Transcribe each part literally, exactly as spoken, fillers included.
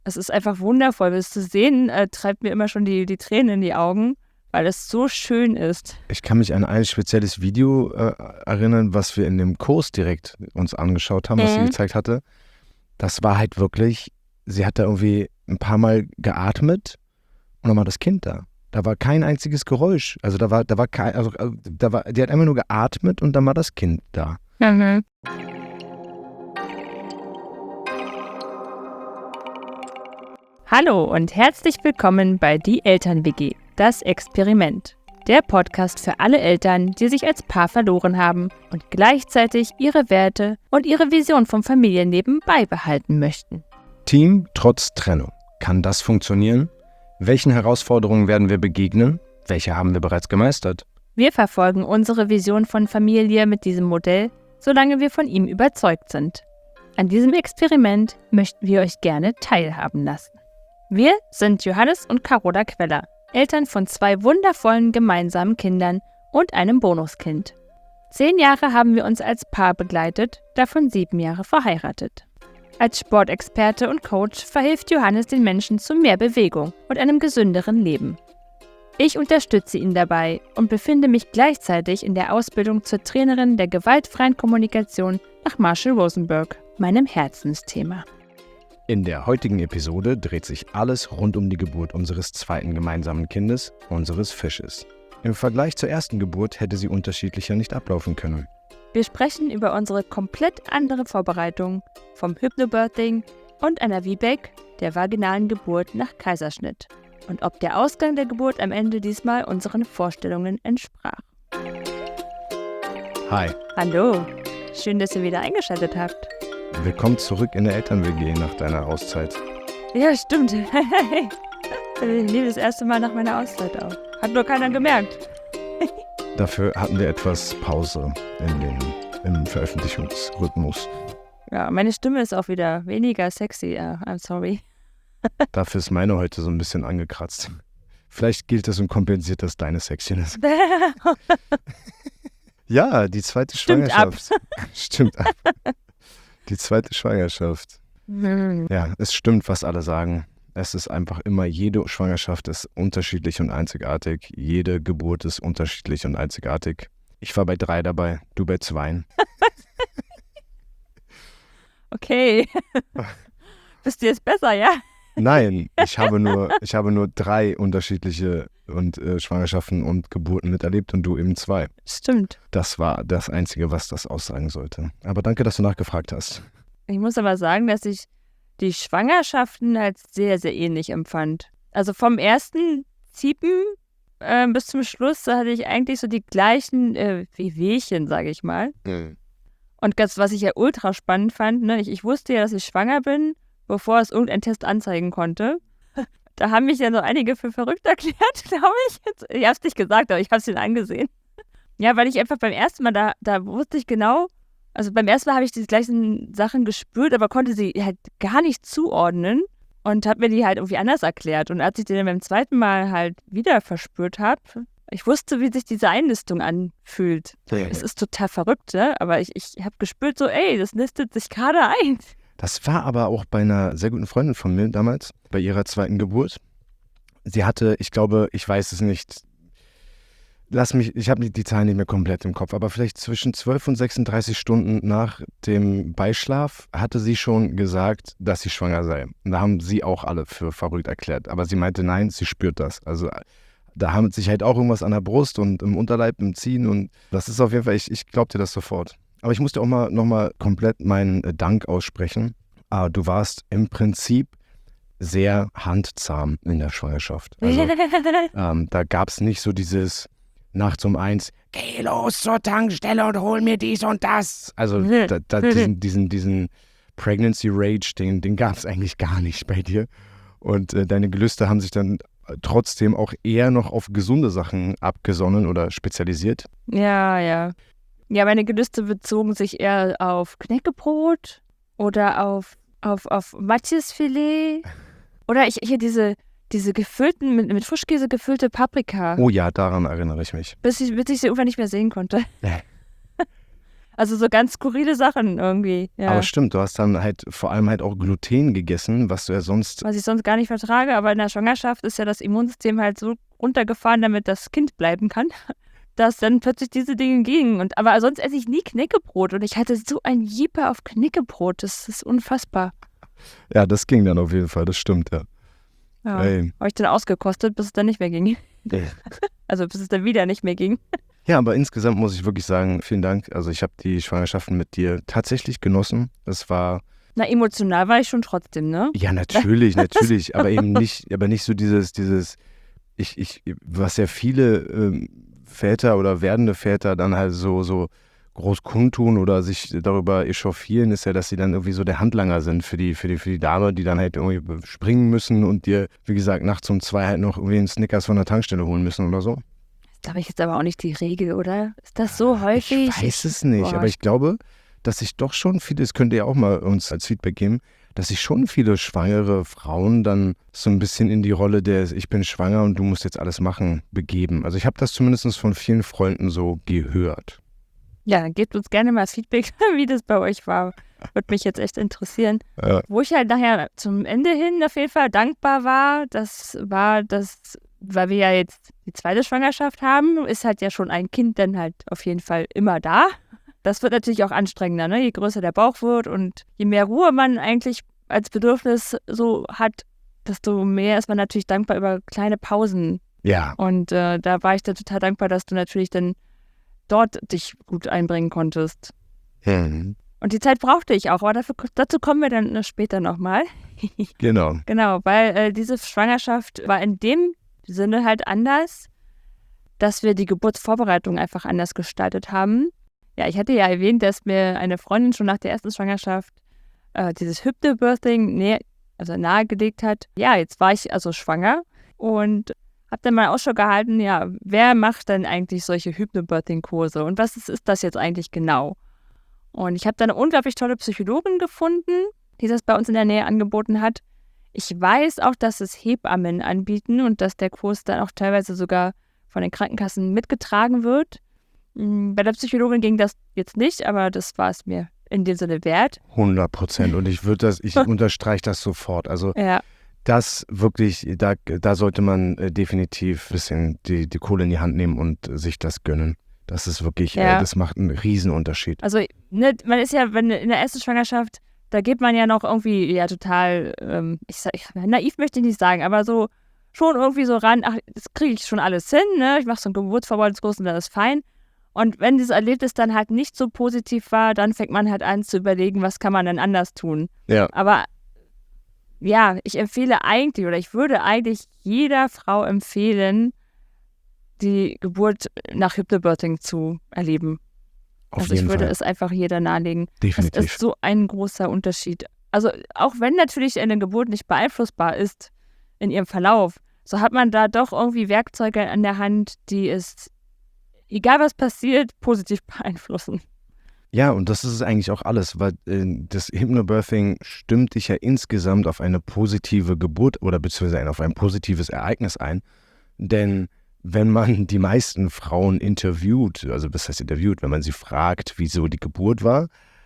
Es ist einfach wundervoll. Das zu sehen, äh, treibt mir immer schon die, die Tränen in die Augen, weil es so schön ist. Ich kann mich an ein spezielles Video äh, erinnern, was wir in dem Kurs direkt uns angeschaut haben, was Mhm. sie gezeigt hatte. Das war halt wirklich, sie hat da irgendwie ein paar Mal geatmet und dann war das Kind da. Da war kein einziges Geräusch. Also da war, da war kein, also also da war, die hat einfach nur geatmet und dann war das Kind da. Mhm. Hallo und herzlich willkommen bei Die Eltern-W G, das Experiment. Der Podcast für alle Eltern, die sich als Paar verloren haben und gleichzeitig ihre Werte und ihre Vision vom Familienleben beibehalten möchten. Team trotz Trennung. Kann das funktionieren? Welchen Herausforderungen werden wir begegnen? Welche haben wir bereits gemeistert? Wir verfolgen unsere Vision von Familie mit diesem Modell, solange wir von ihm überzeugt sind. An diesem Experiment möchten wir euch gerne teilhaben lassen. Wir sind Johannes und Carola Queller, Eltern von zwei wundervollen gemeinsamen Kindern und einem Bonuskind. Zehn Jahre haben wir uns als Paar begleitet, davon sieben Jahre verheiratet. Als Sportexperte und Coach verhilft Johannes den Menschen zu mehr Bewegung und einem gesünderen Leben. Ich unterstütze ihn dabei und befinde mich gleichzeitig in der Ausbildung zur Trainerin der gewaltfreien Kommunikation nach Marshall Rosenberg, meinem Herzensthema. In der heutigen Episode dreht sich alles rund um die Geburt unseres zweiten gemeinsamen Kindes, unseres Fisches. Im Vergleich zur ersten Geburt hätte sie unterschiedlicher nicht ablaufen können. Wir sprechen über unsere komplett andere Vorbereitung vom Hypnobirthing und einer V BAC, der vaginalen Geburt nach Kaiserschnitt. Und ob der Ausgang der Geburt am Ende diesmal unseren Vorstellungen entsprach. Hi, Hallo, schön, dass ihr wieder eingeschaltet habt. willkommen zurück in der Eltern-W G nach deiner Auszeit. Ja, stimmt. Ich nehme das erste Mal nach meiner Auszeit auf. Hat nur keiner gemerkt. Dafür hatten wir etwas Pause in den, im Veröffentlichungsrhythmus. Ja, meine Stimme ist auch wieder weniger sexy. Uh, I'm sorry. Dafür ist meine heute so ein bisschen angekratzt. Vielleicht gilt das und kompensiert das deine Sexiness. Ja, die zweite Stimmt Schwangerschaft. Stimmt ab. Die zweite Schwangerschaft. Ja, es stimmt, was alle sagen. Es ist einfach immer, jede Schwangerschaft ist unterschiedlich und einzigartig. Jede Geburt ist unterschiedlich und einzigartig. Ich war bei drei dabei, du bei zweien. Okay. Bist du jetzt besser, ja? Nein, ich habe nur, ich habe nur drei unterschiedliche und, äh, Schwangerschaften und Geburten miterlebt und du eben zwei. Stimmt. Das war das Einzige, was das aussagen sollte. Aber danke, dass du nachgefragt hast. Ich muss aber sagen, dass ich die Schwangerschaften als sehr, sehr ähnlich empfand. Also vom ersten Ziepen äh, bis zum Schluss, da hatte ich eigentlich so die gleichen äh, Wehwehchen, sage ich mal. Mhm. Und das, was ich ja ultra spannend fand, ne, ich, ich wusste ja, dass ich schwanger bin, bevor es irgendein Test anzeigen konnte. Da haben mich ja so einige für verrückt erklärt, glaube ich. Ich habe es nicht gesagt, aber ich habe es ihnen angesehen. Ja, weil ich einfach beim ersten Mal, da, da wusste ich genau, also beim ersten Mal habe ich die gleichen Sachen gespürt, aber konnte sie halt gar nicht zuordnen und habe mir die halt irgendwie anders erklärt. Und als ich die dann beim zweiten Mal halt wieder verspürt habe, ich wusste, wie sich diese Einnistung anfühlt. Es ist total verrückt, ne? Aber ich, ich habe gespürt so, ey, das nistet sich gerade ein. Das war aber auch bei einer sehr guten Freundin von mir damals, bei ihrer zweiten Geburt. Sie hatte, ich glaube, ich weiß es nicht, lass mich, ich habe die Zahlen nicht mehr komplett im Kopf, aber vielleicht zwischen zwölf und sechsunddreißig Stunden nach dem Beischlaf hatte sie schon gesagt, dass sie schwanger sei. Und da haben sie auch alle für verrückt erklärt. Aber sie meinte, nein, sie spürt das. Also da haben sich halt auch irgendwas an der Brust und im Unterleib, im Ziehen und das ist auf jeden Fall, ich, ich glaube dir das sofort. Aber ich musste auch mal nochmal komplett meinen Dank aussprechen. Ah, du warst im Prinzip sehr handzahm in der Schwangerschaft. Also ähm, da gab es nicht so dieses nachts um eins, geh los zur Tankstelle und hol mir dies und das. Also da, da, diesen, diesen, diesen Pregnancy Rage, den, den gab es eigentlich gar nicht bei dir. Und äh, deine Gelüste haben sich dann trotzdem auch eher noch auf gesunde Sachen abgesonnen oder spezialisiert. Ja, ja. Ja, meine Gelüste bezogen sich eher auf Knäckebrot oder auf, auf, auf Matjesfilet. Oder ich hier diese, diese gefüllten, mit, mit Frischkäse gefüllte Paprika. Oh ja, daran erinnere ich mich. Bis ich, bis ich sie irgendwann nicht mehr sehen konnte. Also so ganz skurrile Sachen irgendwie. Ja. Aber stimmt, du hast dann halt vor allem halt auch Gluten gegessen, was du ja sonst... Was ich sonst gar nicht vertrage, aber in der Schwangerschaft ist ja das Immunsystem halt so runtergefahren, damit das Kind bleiben kann, dass dann plötzlich diese Dinge gingen. Und, aber sonst esse ich nie Knäckebrot und ich hatte so ein Jeeper auf Knäckebrot, das ist unfassbar. Ja, das ging dann auf jeden Fall, das stimmt, ja. Ja, Ey. habe ich dann ausgekostet, bis es dann nicht mehr ging. Also bis es dann wieder nicht mehr ging. Ja, aber insgesamt muss ich wirklich sagen, vielen Dank. Also ich habe die Schwangerschaften mit dir tatsächlich genossen. Es war... Na, emotional war ich schon trotzdem, ne? Ja, natürlich, natürlich, aber eben nicht, aber nicht so dieses, dieses, ich, ich, was ja viele ähm, Väter oder werdende Väter dann halt so, so groß kundtun oder sich darüber echauffieren, ist ja, dass sie dann irgendwie so der Handlanger sind für die, für die, für die Dame, die dann halt irgendwie springen müssen und dir, wie gesagt, nachts um zwei halt noch irgendwie einen Snickers von der Tankstelle holen müssen oder so. Das glaube ich jetzt aber auch nicht die Regel, oder? Ist das so häufig? Ich weiß es nicht, Boah, aber ich glaube, dass sich doch schon viele, das könnt ihr auch mal uns als Feedback geben, dass sich schon viele schwangere Frauen dann so ein bisschen in die Rolle der ich bin schwanger und du musst jetzt alles machen, begeben. Also ich habe das zumindest von vielen Freunden so gehört. Ja, gebt uns gerne mal Feedback, wie das bei euch war. Würde mich jetzt echt interessieren. Ja. Wo ich halt nachher zum Ende hin auf jeden Fall dankbar war, das war das, weil wir ja jetzt die zweite Schwangerschaft haben, ist halt ja schon ein Kind dann halt auf jeden Fall immer da. Das wird natürlich auch anstrengender, ne? Je größer der Bauch wird und je mehr Ruhe man eigentlich als Bedürfnis so hat, desto mehr ist man natürlich dankbar über kleine Pausen. Ja. Und äh, da war ich dann total dankbar, dass du natürlich dann dort dich gut einbringen konntest. Mhm. Und die Zeit brauchte ich auch, aber dafür, dazu kommen wir dann später nochmal. Genau. Genau, weil äh, diese Schwangerschaft war in dem Sinne halt anders, dass wir die Geburtsvorbereitung einfach anders gestaltet haben. Ja, ich hatte ja erwähnt, dass mir eine Freundin schon nach der ersten Schwangerschaft äh, dieses Hypnobirthing nä- also nahegelegt hat. Ja, jetzt war ich also schwanger und habe dann mal Ausschau gehalten, ja, wer macht denn eigentlich solche Hypnobirthing-Kurse und was ist, ist das jetzt eigentlich genau? Und ich habe da eine unglaublich tolle Psychologin gefunden, die das bei uns in der Nähe angeboten hat. Ich weiß auch, dass es Hebammen anbieten und dass der Kurs dann auch teilweise sogar von den Krankenkassen mitgetragen wird. Bei der Psychologin ging das jetzt nicht, aber das war es mir in dem Sinne wert. hundert Prozent. Und ich würde das, ich unterstreiche das sofort. Also Ja. das wirklich, da, da sollte man äh, definitiv ein bisschen die, die Kohle in die Hand nehmen und äh, sich das gönnen. Das ist wirklich, Ja. äh, das macht einen Riesenunterschied. Also ne, man ist ja, wenn in der ersten Schwangerschaft, da geht man ja noch irgendwie ja total, ähm, ich sag, ich, naiv möchte ich nicht sagen, aber so schon irgendwie so ran, ach, das kriege ich schon alles hin, ne? Ich mache so einen Geburtsvorbereitungskurs und dann ist fein. Und wenn dieses Erlebnis dann halt nicht so positiv war, dann fängt man halt an zu überlegen, was kann man denn anders tun. Ja. Aber ja, ich empfehle eigentlich oder ich würde eigentlich jeder Frau empfehlen, die Geburt nach Hypnobirthing zu erleben. Auf Also ich jeden würde Fall. es einfach jeder nahelegen. Definitiv. Es ist so ein großer Unterschied. Also auch wenn natürlich eine Geburt nicht beeinflussbar ist in ihrem Verlauf, so hat man da doch irgendwie Werkzeuge an der Hand, die es, egal was passiert, positiv beeinflussen. Ja, und das ist eigentlich auch alles, weil äh, das Hypnobirthing stimmt dich ja insgesamt auf eine positive Geburt oder beziehungsweise auf ein positives Ereignis ein. Denn wenn man die meisten Frauen interviewt, also was heißt interviewt, wenn man sie fragt, wieso die Geburt war,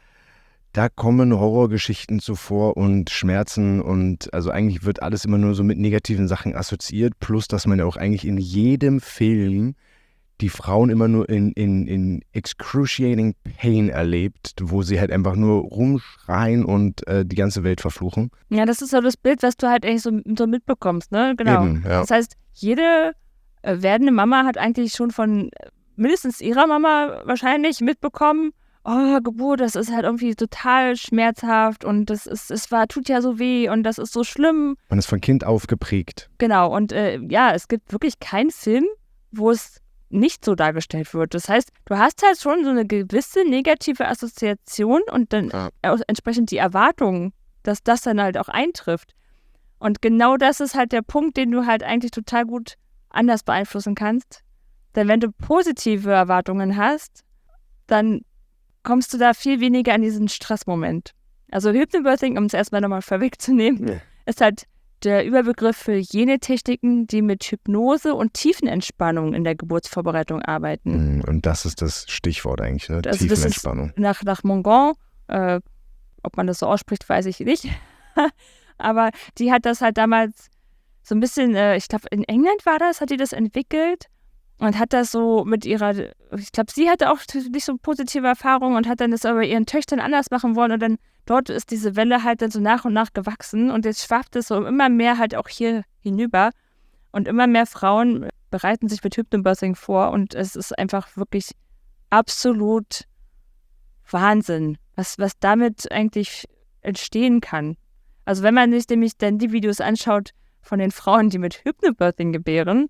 da kommen Horrorgeschichten zuvor und Schmerzen und also eigentlich wird alles immer nur so mit negativen Sachen assoziiert, plus dass man ja auch eigentlich in jedem Film die Frauen immer nur in, in, in excruciating pain erlebt, wo sie halt einfach nur rumschreien und äh, die ganze Welt verfluchen. Ja, das ist so das Bild, was du halt eigentlich so, so mitbekommst, ne? Genau. Eben, ja. Das heißt, jede äh, werdende Mama hat eigentlich schon von äh, mindestens ihrer Mama wahrscheinlich mitbekommen, oh, Geburt, das ist halt irgendwie total schmerzhaft und das ist, es war, tut ja so weh und das ist so schlimm. Man ist von Kind auf geprägt. Genau, und äh, ja, es gibt wirklich keinen Film, wo es nicht so dargestellt wird. Das heißt, du hast halt schon so eine gewisse negative Assoziation und dann Ja. auch entsprechend die Erwartung, dass das dann halt auch eintrifft. Und genau das ist halt der Punkt, den du halt eigentlich total gut anders beeinflussen kannst. Denn wenn du positive Erwartungen hast, dann kommst du da viel weniger an diesen Stressmoment. Also Hypnobirthing, um es erstmal nochmal vorwegzunehmen, Ja. ist halt der Überbegriff für jene Techniken, die mit Hypnose und Tiefenentspannung in der Geburtsvorbereitung arbeiten. Und das ist das Stichwort eigentlich, ne? Also Tiefenentspannung. Das ist nach, nach Mongon, äh, ob man das so ausspricht, weiß ich nicht. Aber die hat das halt damals so ein bisschen, äh, ich glaube in England war das, hat die das entwickelt und hat das so mit ihrer, ich glaube sie hatte auch nicht so positive Erfahrungen und hat dann das aber ihren Töchtern anders machen wollen und dann dort ist diese Welle halt dann so nach und nach gewachsen und jetzt schwappt es so immer mehr halt auch hier hinüber und immer mehr Frauen bereiten sich mit Hypnobirthing vor und es ist einfach wirklich absolut Wahnsinn, was, was damit eigentlich entstehen kann. Also wenn man sich nämlich dann die Videos anschaut von den Frauen, die mit Hypnobirthing gebären,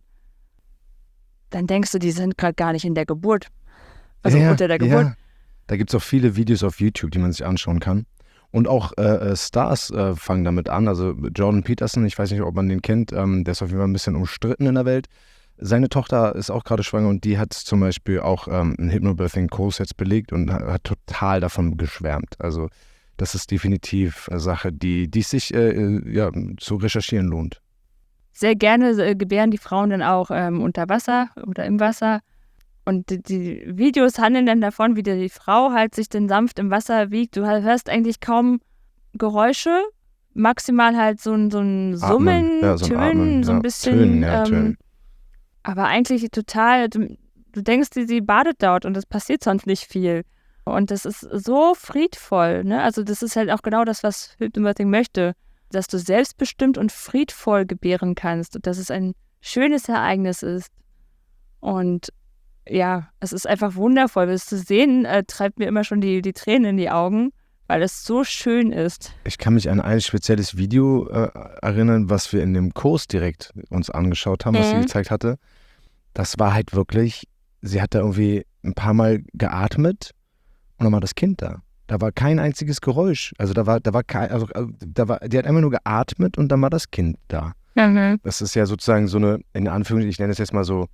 dann denkst du, die sind gerade gar nicht in der Geburt. Also ja, unter der Geburt. Ja. Da gibt es auch viele Videos auf YouTube, die man sich anschauen kann. Und auch äh, Stars äh, fangen damit an. Also Jordan Peterson, ich weiß nicht, ob man den kennt, ähm, der ist auf jeden Fall ein bisschen umstritten in der Welt. Seine Tochter ist auch gerade schwanger und die hat zum Beispiel auch ähm, einen Hypnobirthing-Kurs jetzt belegt und hat, hat total davon geschwärmt. Also das ist definitiv eine Sache, die, die sich äh, ja, zu recherchieren lohnt. Sehr gerne äh, gebären die Frauen dann auch ähm, unter Wasser oder im Wasser. Und die, die Videos handeln dann davon, wie die Frau halt sich dann sanft im Wasser wiegt. Du hörst eigentlich kaum Geräusche, maximal halt so ein, so ein Summen, ja, so ein Tönen, Atmen, so ein ja, bisschen. Tönen, ja, ähm, Tönen. Aber eigentlich total, du, du denkst, sie, sie badet dort und es passiert sonst nicht viel. Und das ist so friedvoll, ne? Also das ist halt auch genau das, was Hypnobirthing möchte, dass du selbstbestimmt und friedvoll gebären kannst und dass es ein schönes Ereignis ist. Und ja, es ist einfach wundervoll. Das zu sehen, äh, treibt mir immer schon die, die Tränen in die Augen, weil es so schön ist. Ich kann mich an ein spezielles Video äh, erinnern, was wir in dem Kurs direkt uns angeschaut haben, was Mhm. sie gezeigt hatte. Das war halt wirklich, sie hat da irgendwie ein paar Mal geatmet und dann war das Kind da. Da war kein einziges Geräusch. Also da war, da war kein, also da war, die hat einfach nur geatmet und dann war das Kind da. Mhm. Das ist ja sozusagen so eine, in Anführungszeichen, ich nenne es jetzt mal so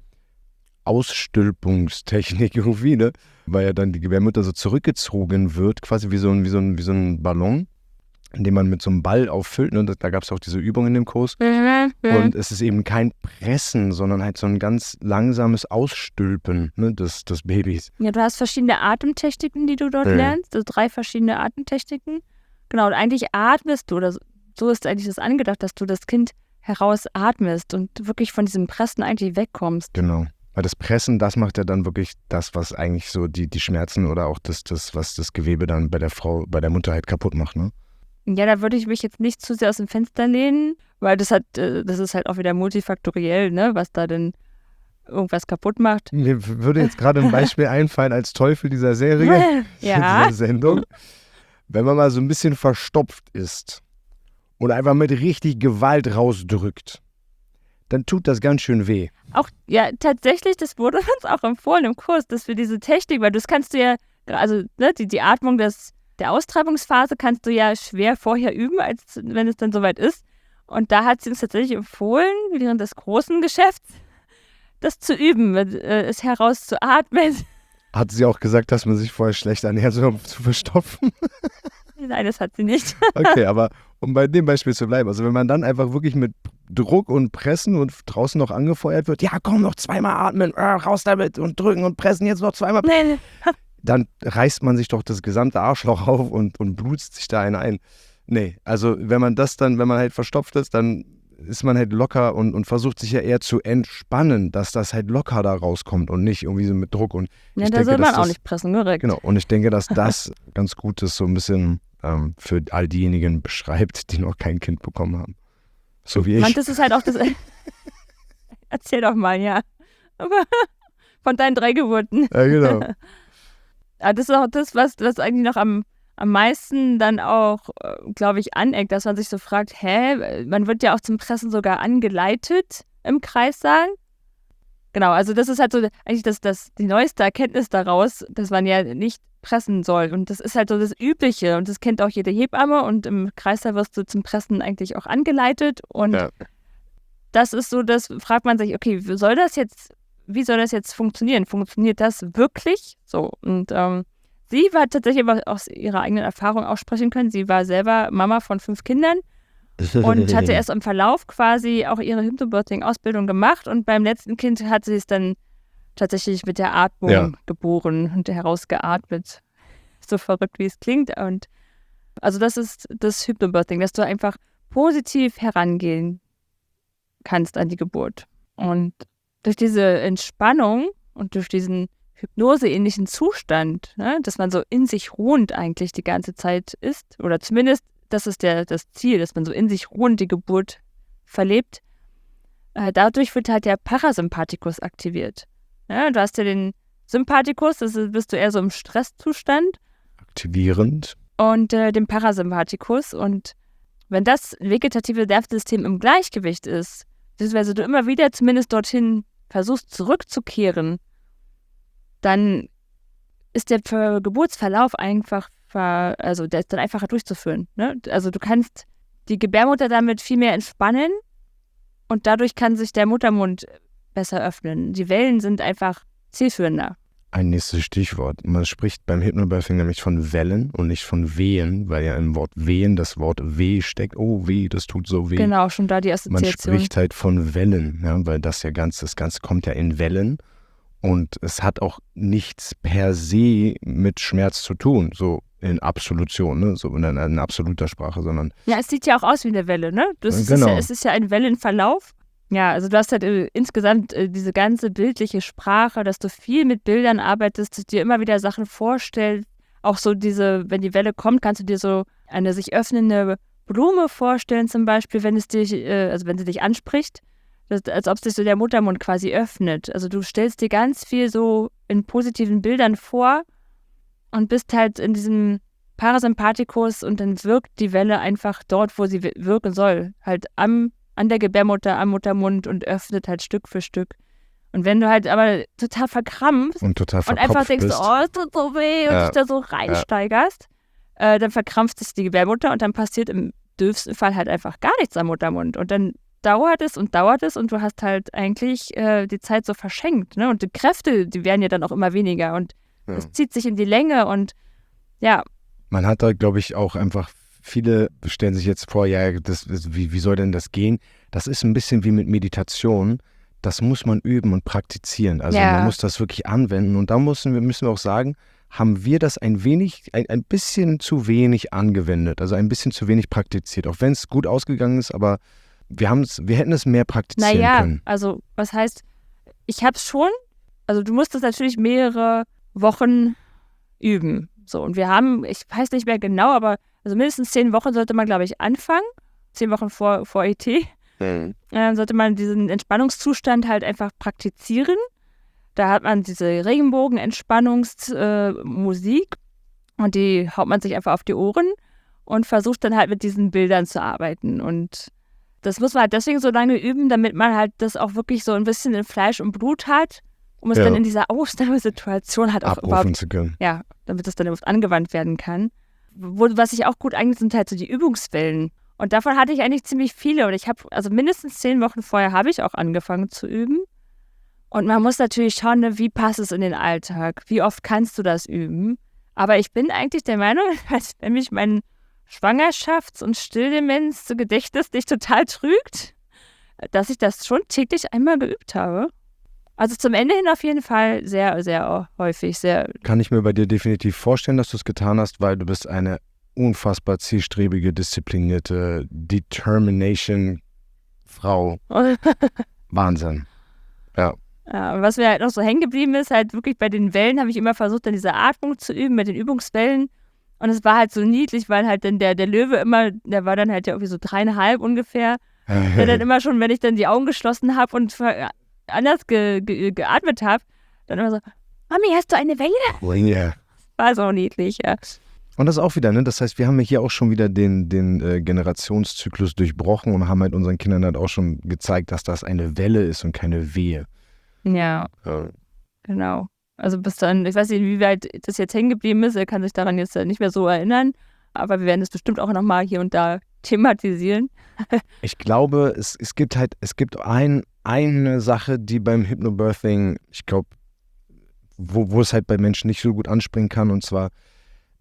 Ausstülpungstechnik irgendwie, ne? Weil ja dann die Gebärmutter so zurückgezogen wird, quasi wie so ein, wie so ein, wie so ein Ballon, den man mit so einem Ball auffüllt. Ne? Da gab es auch diese Übung in dem Kurs. Mhm. Und es ist eben kein Pressen, sondern halt so ein ganz langsames Ausstülpen, ne, des, des Babys. Ja, du hast verschiedene Atemtechniken, die du dort Mhm. lernst. Also drei verschiedene Atemtechniken. Genau, und eigentlich atmest du, oder so ist eigentlich das angedacht, dass du das Kind herausatmest und wirklich von diesem Pressen eigentlich wegkommst. Genau. Weil das Pressen, das macht ja dann wirklich das, was eigentlich so die, die Schmerzen oder auch das, das, was das Gewebe dann bei der Frau, bei der Mutter halt kaputt macht, ne? Ja, da würde ich mich jetzt nicht zu sehr aus dem Fenster lehnen, weil das hat, äh, das ist halt auch wieder multifaktoriell, ne, was da denn irgendwas kaputt macht. Mir würde jetzt gerade ein Beispiel einfallen als Teufel dieser Serie, Ja. dieser Sendung. Wenn man mal so ein bisschen verstopft ist und einfach mit richtig Gewalt rausdrückt, dann tut das ganz schön weh. Auch, ja, tatsächlich, das wurde uns auch empfohlen im Kurs, dass wir diese Technik, weil das kannst du ja, also ne, die, die Atmung des, der Austreibungsphase kannst du ja schwer vorher üben, als wenn es dann soweit ist. Und da hat sie uns tatsächlich empfohlen, während des großen Geschäfts, das zu üben, äh, es herauszuatmen. Hat sie auch gesagt, dass man sich vorher schlecht ernährt, um zu verstopfen? Nein, das hat sie nicht. Okay, aber um bei dem Beispiel zu bleiben, also wenn man dann einfach wirklich mit Druck und Pressen und draußen noch angefeuert wird, ja komm, noch zweimal atmen, äh, raus damit und drücken und pressen, jetzt noch zweimal, Nee, dann reißt man sich doch das gesamte Arschloch auf und, und blutet sich da einen ein. Nee, also wenn man das dann, wenn man halt verstopft ist, dann ist man halt locker und, und versucht sich ja eher zu entspannen, dass das halt locker da rauskommt und nicht irgendwie so mit Druck. Und ja, ich da denke, soll man dass auch das, nicht pressen, korrekt. Genau, und ich denke, dass das ganz gut ist, so ein bisschen ähm, für all diejenigen beschreibt, die noch kein Kind bekommen haben. So wie ich. Mann, das ist halt auch das. Erzähl doch mal, ja. Aber von deinen drei Geburten. Ja, genau. Aber das ist auch das, was, was eigentlich noch am, am meisten dann auch, äh, glaube ich, aneckt, dass man sich so fragt, hä, man wird ja auch zum Pressen sogar angeleitet im Kreissaal. Genau, also das ist halt so eigentlich das, das, die neueste Erkenntnis daraus, dass man ja nicht pressen soll. Und das ist halt so das Übliche und das kennt auch jede Hebamme und im Kreissaal wirst du zum Pressen eigentlich auch angeleitet. Und Ja. das ist so, das fragt man sich, okay, wie soll das jetzt, wie soll das jetzt funktionieren? Funktioniert das wirklich? So, und ähm, sie war tatsächlich aber aus ihrer eigenen Erfahrung auch sprechen können. Sie war selber Mama von fünf Kindern und hatte erst im Verlauf quasi auch ihre Hypnobirthing-Ausbildung gemacht und beim letzten Kind hat sie es dann tatsächlich mit der Atmung Ja. geboren und herausgeatmet. So verrückt, wie es klingt. Und also das ist das Hypnobirthing, dass du einfach positiv herangehen kannst an die Geburt. Und durch diese Entspannung und durch diesen hypnoseähnlichen Zustand, ne, dass man so in sich ruhend eigentlich die ganze Zeit ist, oder zumindest das ist der, das Ziel, dass man so in sich ruhend die Geburt verlebt, äh, dadurch wird halt der Parasympathikus aktiviert. Ja, du hast ja den Sympathikus, das ist, bist du eher so im Stresszustand. Aktivierend. Und äh, den Parasympathikus. Und wenn das vegetative Nervensystem im Gleichgewicht ist, beziehungsweise du immer wieder zumindest dorthin versuchst zurückzukehren, dann ist der Ver- Geburtsverlauf einfach, ver- also der ist dann einfacher durchzuführen. Ne? Also du kannst die Gebärmutter damit viel mehr entspannen und dadurch kann sich der Muttermund besser öffnen. Die Wellen sind einfach zielführender. Ein nächstes Stichwort. Man spricht beim Hypnobirthing nämlich von Wellen und nicht von Wehen, weil ja im Wort Wehen das Wort weh steckt. Oh, weh, das tut so weh. Genau, schon da die Man Assoziation. spricht halt von Wellen, ja, weil das ja ganz, das Ganze kommt ja in Wellen und es hat auch nichts per se mit Schmerz zu tun, so in Absolution, ne, so in, in absoluter Sprache, sondern Ja, es sieht ja auch aus wie eine Welle, ne? Das ist Genau. ja, es ist ja ein Wellenverlauf. Ja, also du hast halt äh, insgesamt äh, diese ganze bildliche Sprache, dass du viel mit Bildern arbeitest, dir immer wieder Sachen vorstellst. Auch so diese, wenn die Welle kommt, kannst du dir so eine sich öffnende Blume vorstellen zum Beispiel, wenn es dich, äh, also wenn sie dich anspricht, das, als ob sich so der Muttermund quasi öffnet. Also du stellst dir ganz viel so in positiven Bildern vor und bist halt in diesem Parasympathikus und dann wirkt die Welle einfach dort, wo sie wirken soll. Halt am, an der Gebärmutter, am Muttermund und öffnet halt Stück für Stück. Und wenn du halt aber total verkrampfst und total und verkopft einfach denkst, bist. oh, es tut so weh und Ja. dich da so reinsteigerst, äh, dann verkrampft sich die Gebärmutter und dann passiert im dürfsten Fall halt einfach gar nichts am Muttermund. Und dann dauert es und dauert es und du hast halt eigentlich äh, die Zeit so verschenkt. Ne? Und die Kräfte, die werden ja dann auch immer weniger und Ja. es zieht sich in die Länge und ja, Man hat da, glaube ich, auch einfach, viele stellen sich jetzt vor, ja, das, das, wie, wie soll denn das gehen? Das ist ein bisschen wie mit Meditation. Das muss man üben und praktizieren. Also Ja. man muss das wirklich anwenden. Und da müssen wir, müssen wir auch sagen, haben wir das ein wenig, ein, ein bisschen zu wenig angewendet. Also ein bisschen zu wenig praktiziert. Auch wenn es gut ausgegangen ist, aber wir, haben's, wir hätten es mehr praktizieren naja, können. also was heißt, ich hab's schon, also du musst das natürlich mehrere Wochen üben. So, und wir haben, ich weiß nicht mehr genau, aber also mindestens zehn Wochen sollte man, glaube ich, anfangen. Zehn Wochen vor, vor E T. Mhm. Äh, sollte man diesen Entspannungszustand halt einfach praktizieren. Da hat man diese Regenbogen-Entspannungsmusik äh, und die haut man sich einfach auf die Ohren und versucht dann halt mit diesen Bildern zu arbeiten. Und das muss man halt deswegen so lange üben, damit man halt das auch wirklich so ein bisschen in Fleisch und Blut hat, um es Ja. dann in dieser Ausnahmesituation halt auch Abrufen überhaupt, zu können. ja, damit es dann überhaupt angewandt werden kann. Wo, was sich auch gut eignet, sind halt so die Übungswellen. Und davon hatte ich eigentlich ziemlich viele. Und ich habe, also mindestens zehn Wochen vorher habe ich auch angefangen zu üben. Und man muss natürlich schauen, ne, wie passt es in den Alltag? Wie oft kannst du das üben? Aber ich bin eigentlich der Meinung, dass wenn mich mein Schwangerschafts- und Stilldemenz-Gedächtnis nicht total trügt, dass ich das schon täglich einmal geübt habe. Also zum Ende hin auf jeden Fall sehr, sehr häufig, sehr. Kann ich mir bei dir definitiv vorstellen, dass du es getan hast, weil du bist eine unfassbar zielstrebige, disziplinierte Determination-Frau. Wahnsinn. Ja. Ja, und was mir halt noch so hängen geblieben ist, halt wirklich bei den Wellen habe ich immer versucht, dann diese Atmung zu üben mit den Übungswellen. Und es war halt so niedlich, weil halt dann der, der Löwe immer, der war dann halt ja irgendwie so dreieinhalb ungefähr, der dann immer schon, wenn ich dann die Augen geschlossen habe und ver- anders ge, ge, geatmet habe, dann immer so, Mami, hast du eine Welle? Ja. War so niedlich, ja. Und das auch wieder, ne? Das heißt, wir haben ja hier auch schon wieder den, den äh, Generationszyklus durchbrochen und haben halt unseren Kindern halt auch schon gezeigt, dass das eine Welle ist und keine Wehe. Ja, Ja. genau. Also bis dann, ich weiß nicht, wie weit das jetzt hängen geblieben ist, er kann sich daran jetzt nicht mehr so erinnern, aber wir werden es bestimmt auch nochmal hier und da thematisieren. Ich glaube, es, es gibt halt, es gibt ein, eine Sache, die beim Hypnobirthing, ich glaube, wo, wo es halt bei Menschen nicht so gut anspringen kann, und zwar,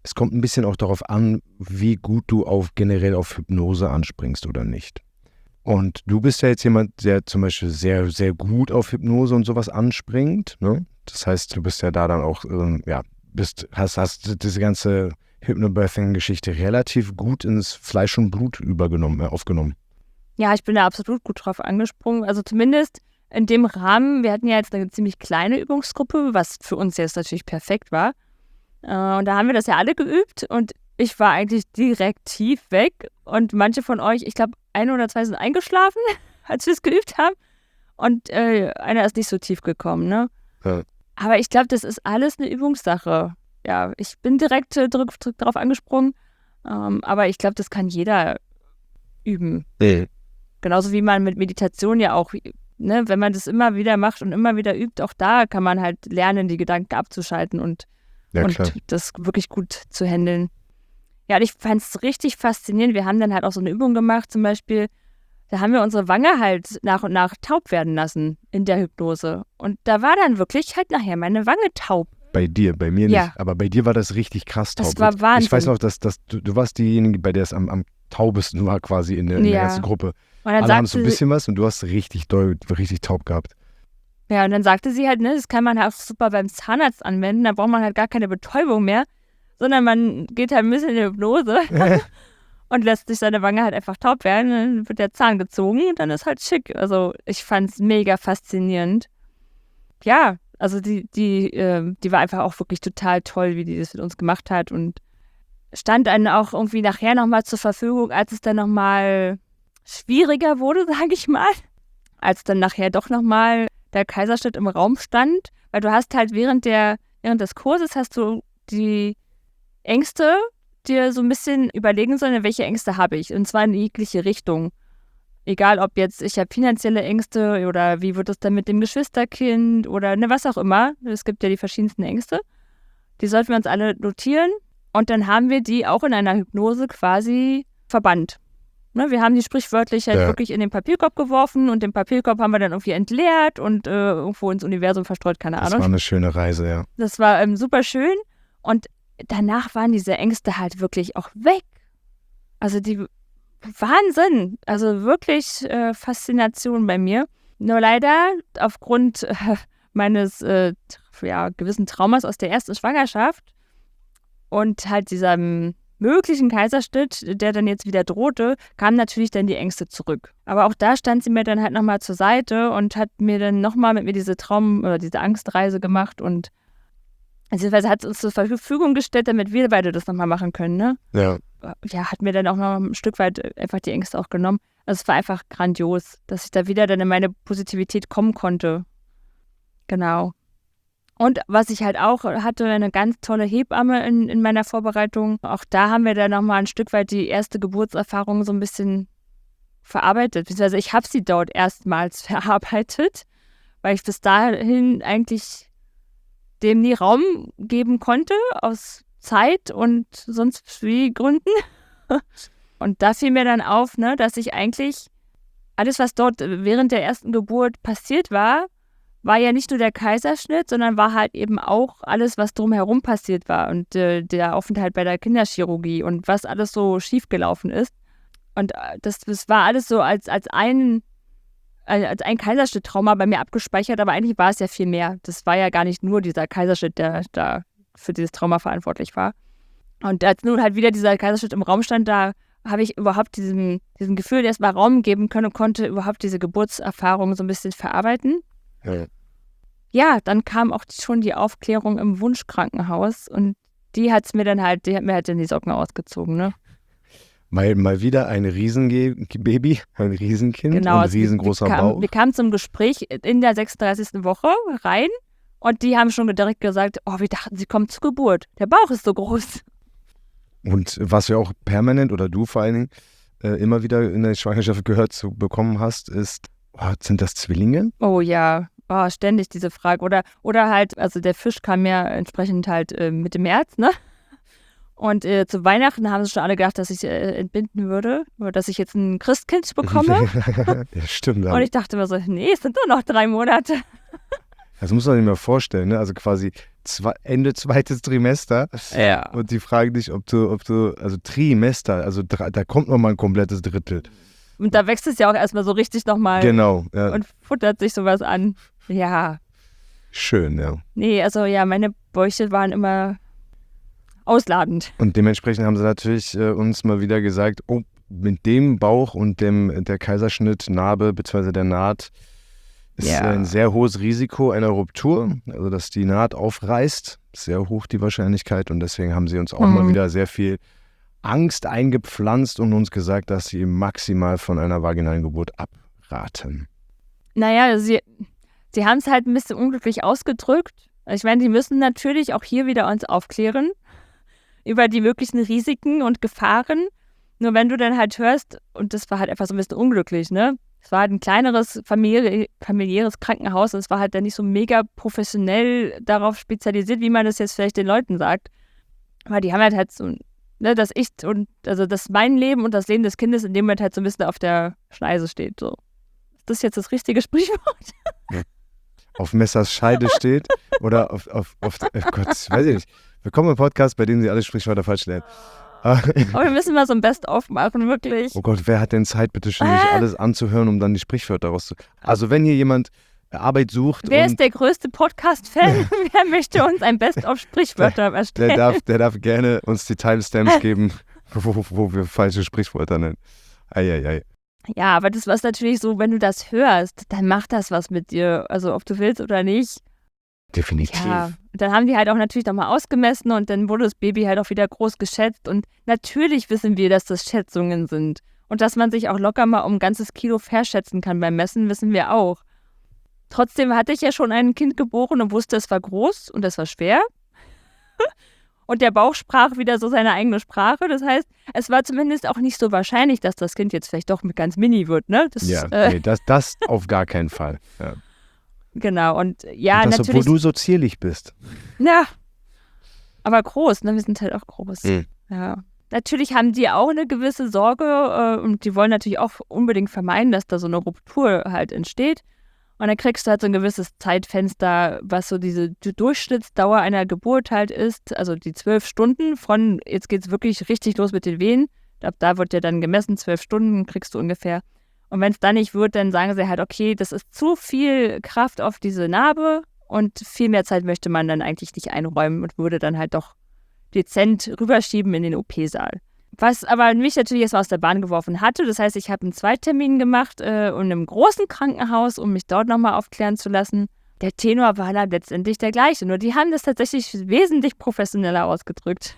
Es kommt ein bisschen auch darauf an, wie gut du auf generell auf Hypnose anspringst oder nicht. Und du bist ja jetzt jemand, der zum Beispiel sehr, sehr gut auf Hypnose und sowas anspringt, ne? Das heißt, du bist ja da dann auch, ähm, ja, bist, hast, hast diese ganze Hypnobirthing-Geschichte relativ gut ins Fleisch und Blut übergenommen, äh, aufgenommen. Ja, ich bin da absolut gut drauf angesprungen. Also zumindest in dem Rahmen, wir hatten ja jetzt eine ziemlich kleine Übungsgruppe, was für uns jetzt natürlich perfekt war. Äh, und da haben wir das ja alle geübt und ich war eigentlich direkt tief weg. Und manche von euch, ich glaube, eine oder zwei sind eingeschlafen, als wir es geübt haben. Und äh, einer ist nicht so tief gekommen, ne? Ja. Aber ich glaube, das ist alles eine Übungssache. Ja, ich bin direkt äh, drück, drück drauf angesprungen. Ähm, aber ich glaube, das kann jeder üben. Mhm. Genauso wie man mit Meditation ja auch, ne, wenn man das immer wieder macht und immer wieder übt, auch da kann man halt lernen, die Gedanken abzuschalten und, Ja, und klar. das wirklich gut zu handeln. Ja, und ich fand es richtig faszinierend. Wir haben dann halt auch so eine Übung gemacht, zum Beispiel, da haben wir unsere Wange halt nach und nach taub werden lassen in der Hypnose. Und da war dann wirklich halt nachher meine Wange taub. Bei dir, bei mir Ja. nicht. Aber bei dir war das richtig krass taub. Das war Und Wahnsinn. Ich weiß noch, dass, dass du, du warst diejenige, bei der es am, am taubesten war quasi in der, in der Ja. ganzen Gruppe. Und dann Alle haben so ein sagte, bisschen was und du hast richtig doll, richtig taub gehabt. ja, und dann sagte sie halt, ne, das kann man halt auch super beim Zahnarzt anwenden, da braucht man halt gar keine Betäubung mehr, sondern man geht halt ein bisschen in die Hypnose und lässt sich seine Wange halt einfach taub werden, dann wird der Zahn gezogen und dann ist halt schick. Also ich fand's mega faszinierend. Ja, also die, die, äh, die war einfach auch wirklich total toll, wie die das mit uns gemacht hat und stand dann auch irgendwie nachher nochmal zur Verfügung, als es dann nochmal schwieriger wurde, sage ich mal, als dann nachher doch nochmal der Kaiserschnitt im Raum stand, weil du hast halt während der, während des Kurses hast du die Ängste dir so ein bisschen überlegen sollen, welche Ängste habe ich, und zwar in jegliche Richtung. Egal, ob jetzt ich habe finanzielle Ängste oder wie wird es dann mit dem Geschwisterkind oder ne, was auch immer. Es gibt ja die verschiedensten Ängste. Die sollten wir uns alle notieren und dann haben wir die auch in einer Hypnose quasi verbannt. Ne, wir haben die sprichwörtlich halt Ja. wirklich in den Papierkorb geworfen und den Papierkorb haben wir dann irgendwie entleert und äh, irgendwo ins Universum verstreut, keine Das Ahnung. war eine schöne Reise, ja. Das war ähm, super schön und danach waren diese Ängste halt wirklich auch weg. Also die Wahnsinn, also wirklich äh, Faszination bei mir. Nur leider aufgrund äh, meines äh, ja, gewissen Traumas aus der ersten Schwangerschaft und halt diesem möglichen Kaiserschnitt, der dann jetzt wieder drohte, kamen natürlich dann die Ängste zurück. Aber auch da stand sie mir dann halt nochmal zur Seite und hat mir dann nochmal mit mir diese Traum- oder diese Angstreise gemacht und beziehungsweise hat es uns zur Verfügung gestellt, damit wir beide das nochmal machen können, ne? Ja. Ja, hat mir dann auch noch ein Stück weit einfach die Ängste auch genommen. Also es war einfach grandios, dass ich da wieder dann in meine Positivität kommen konnte. Genau. Und was ich halt auch hatte, eine ganz tolle Hebamme in, in meiner Vorbereitung. Auch da haben wir dann nochmal ein Stück weit die erste Geburtserfahrung so ein bisschen verarbeitet. Beziehungsweise ich habe sie dort erstmals verarbeitet, weil ich bis dahin eigentlich dem nie Raum geben konnte, aus Zeit und sonst wie Gründen. Und da fiel mir dann auf, ne, dass ich eigentlich alles, was dort während der ersten Geburt passiert war, war ja nicht nur der Kaiserschnitt, sondern war halt eben auch alles, was drumherum passiert war und äh, der Aufenthalt bei der Kinderchirurgie und was alles so schiefgelaufen ist. Und äh, das, das war alles so als, als ein als ein Kaiserschnitt-Trauma bei mir abgespeichert, aber eigentlich war es ja viel mehr. Das war ja gar nicht nur dieser Kaiserschnitt, der da für dieses Trauma verantwortlich war. Und als nun halt wieder dieser Kaiserschnitt im Raum stand, da habe ich überhaupt diesem, diesem Gefühl erstmal Raum geben können und konnte überhaupt diese Geburtserfahrung so ein bisschen verarbeiten. Ja. Ja, dann kam auch schon die Aufklärung im Wunschkrankenhaus und die hat mir dann halt, die hat mir halt in die Socken ausgezogen, ne? Mal, mal wieder ein Riesenbaby, ein Riesenkind Genau, und ein also wir- riesengroßer wir kamen, Bauch. Wir kamen zum Gespräch in der sechsunddreißigsten Woche rein und die haben schon direkt gesagt, oh, wir dachten, sie kommen zur Geburt. Der Bauch ist so groß. Und was wir auch permanent, oder du vor allen Dingen, äh, immer wieder in der Schwangerschaft gehört zu bekommen hast, ist, oh, sind das Zwillinge? Oh ja, oh, ständig diese Frage. Oder, oder halt, also der Fisch kam ja entsprechend halt äh, Mitte März, ne? Und äh, zu Weihnachten haben sie schon alle gedacht, dass ich äh, entbinden würde oder dass ich jetzt ein Christkind bekomme. Ja, stimmt. Und ich dachte mir so, nee, es sind nur noch drei Monate. Das muss man sich mal vorstellen, ne? Also quasi zwei, Ende zweites Trimester. Ja. Und die fragen dich, ob du, ob du, also Trimester, also drei, da kommt nochmal ein komplettes Drittel. Und da wächst es ja auch erstmal so richtig nochmal Genau, ja. und futtert sich sowas an. Ja. Schön, ja. Nee, also ja, meine Bäuche waren immer ausladend. Und dementsprechend haben sie natürlich äh, uns mal wieder gesagt, oh, mit dem Bauch und dem der Kaiserschnittnarbe bzw. der Naht ist Ja. ein sehr hohes Risiko einer Ruptur, also dass die Naht aufreißt, sehr hoch die Wahrscheinlichkeit und deswegen haben sie uns auch Mhm. mal wieder sehr viel Angst eingepflanzt und uns gesagt, dass sie maximal von einer vaginalen Geburt abraten. Naja, sie, sie haben es halt ein bisschen unglücklich ausgedrückt. Ich meine, die müssen natürlich auch hier wieder uns aufklären über die möglichen Risiken und Gefahren. Nur wenn du dann halt hörst, und das war halt einfach so ein bisschen unglücklich, ne? Es war halt ein kleineres famili- familiäres Krankenhaus und es war halt dann nicht so mega professionell darauf spezialisiert, wie man das jetzt vielleicht den Leuten sagt. Aber die haben halt halt so, ne, dass ich und, also dass mein Leben und das Leben des Kindes in dem Moment halt so ein bisschen auf der Schneise steht, so. Ist das jetzt das richtige Sprichwort? Auf Messers Scheide steht oder auf, auf, auf oh Gott, weiß ich nicht. Willkommen im Podcast, bei dem sie alle Sprichwörter falsch lernen. Aber wir müssen mal so ein Best-of machen, wirklich. Oh Gott, wer hat denn Zeit, bitte schön, sich alles anzuhören, um dann die Sprichwörter rauszu... Also wenn hier jemand Arbeit sucht Wer und ist der größte Podcast-Fan? Wer möchte uns ein Best-of-Sprichwörter erstellen? der darf, der darf gerne uns die Timestamps geben, wo, wo wir falsche Sprichwörter nennen. Eieiei. Ja, aber das war natürlich so, wenn du das hörst, dann macht das was mit dir. Also ob du willst oder nicht. Definitiv. Ja, dann haben die halt auch natürlich nochmal ausgemessen und dann wurde das Baby halt auch wieder groß geschätzt. Und natürlich wissen wir, dass das Schätzungen sind. Und dass man sich auch locker mal um ein ganzes Kilo verschätzen kann beim Messen, wissen wir auch. Trotzdem hatte ich ja schon ein Kind geboren und wusste, es war groß und es war schwer. Und der Bauch sprach wieder so seine eigene Sprache. Das heißt, es war zumindest auch nicht so wahrscheinlich, dass das Kind jetzt vielleicht doch mit ganz mini wird, ne? Das, Ja, äh, nee, das, das auf gar keinen Fall. Ja. Genau, und ja, und das, natürlich. obwohl du so zierlich bist. Ja, aber groß, ne? Wir sind halt auch groß. Mhm. Ja. Natürlich haben die auch eine gewisse Sorge äh, und die wollen natürlich auch unbedingt vermeiden, dass da so eine Ruptur halt entsteht. Und dann kriegst du halt so ein gewisses Zeitfenster, was so diese die Durchschnittsdauer einer Geburt halt ist. Also die zwölf Stunden von, jetzt geht's wirklich richtig los mit den Wehen. Ab da wird ja dann gemessen, zwölf Stunden kriegst du ungefähr. Und wenn es dann nicht wird, dann sagen sie halt, okay, das ist zu viel Kraft auf diese Narbe und viel mehr Zeit möchte man dann eigentlich nicht einräumen und würde dann halt doch dezent rüberschieben in den O P-Saal. Was aber mich natürlich erstmal aus der Bahn geworfen hatte, das heißt, ich habe einen Zweitermin gemacht äh, in einem großen Krankenhaus, um mich dort nochmal aufklären zu lassen. Der Tenor war dann letztendlich der gleiche, nur die haben das tatsächlich wesentlich professioneller ausgedrückt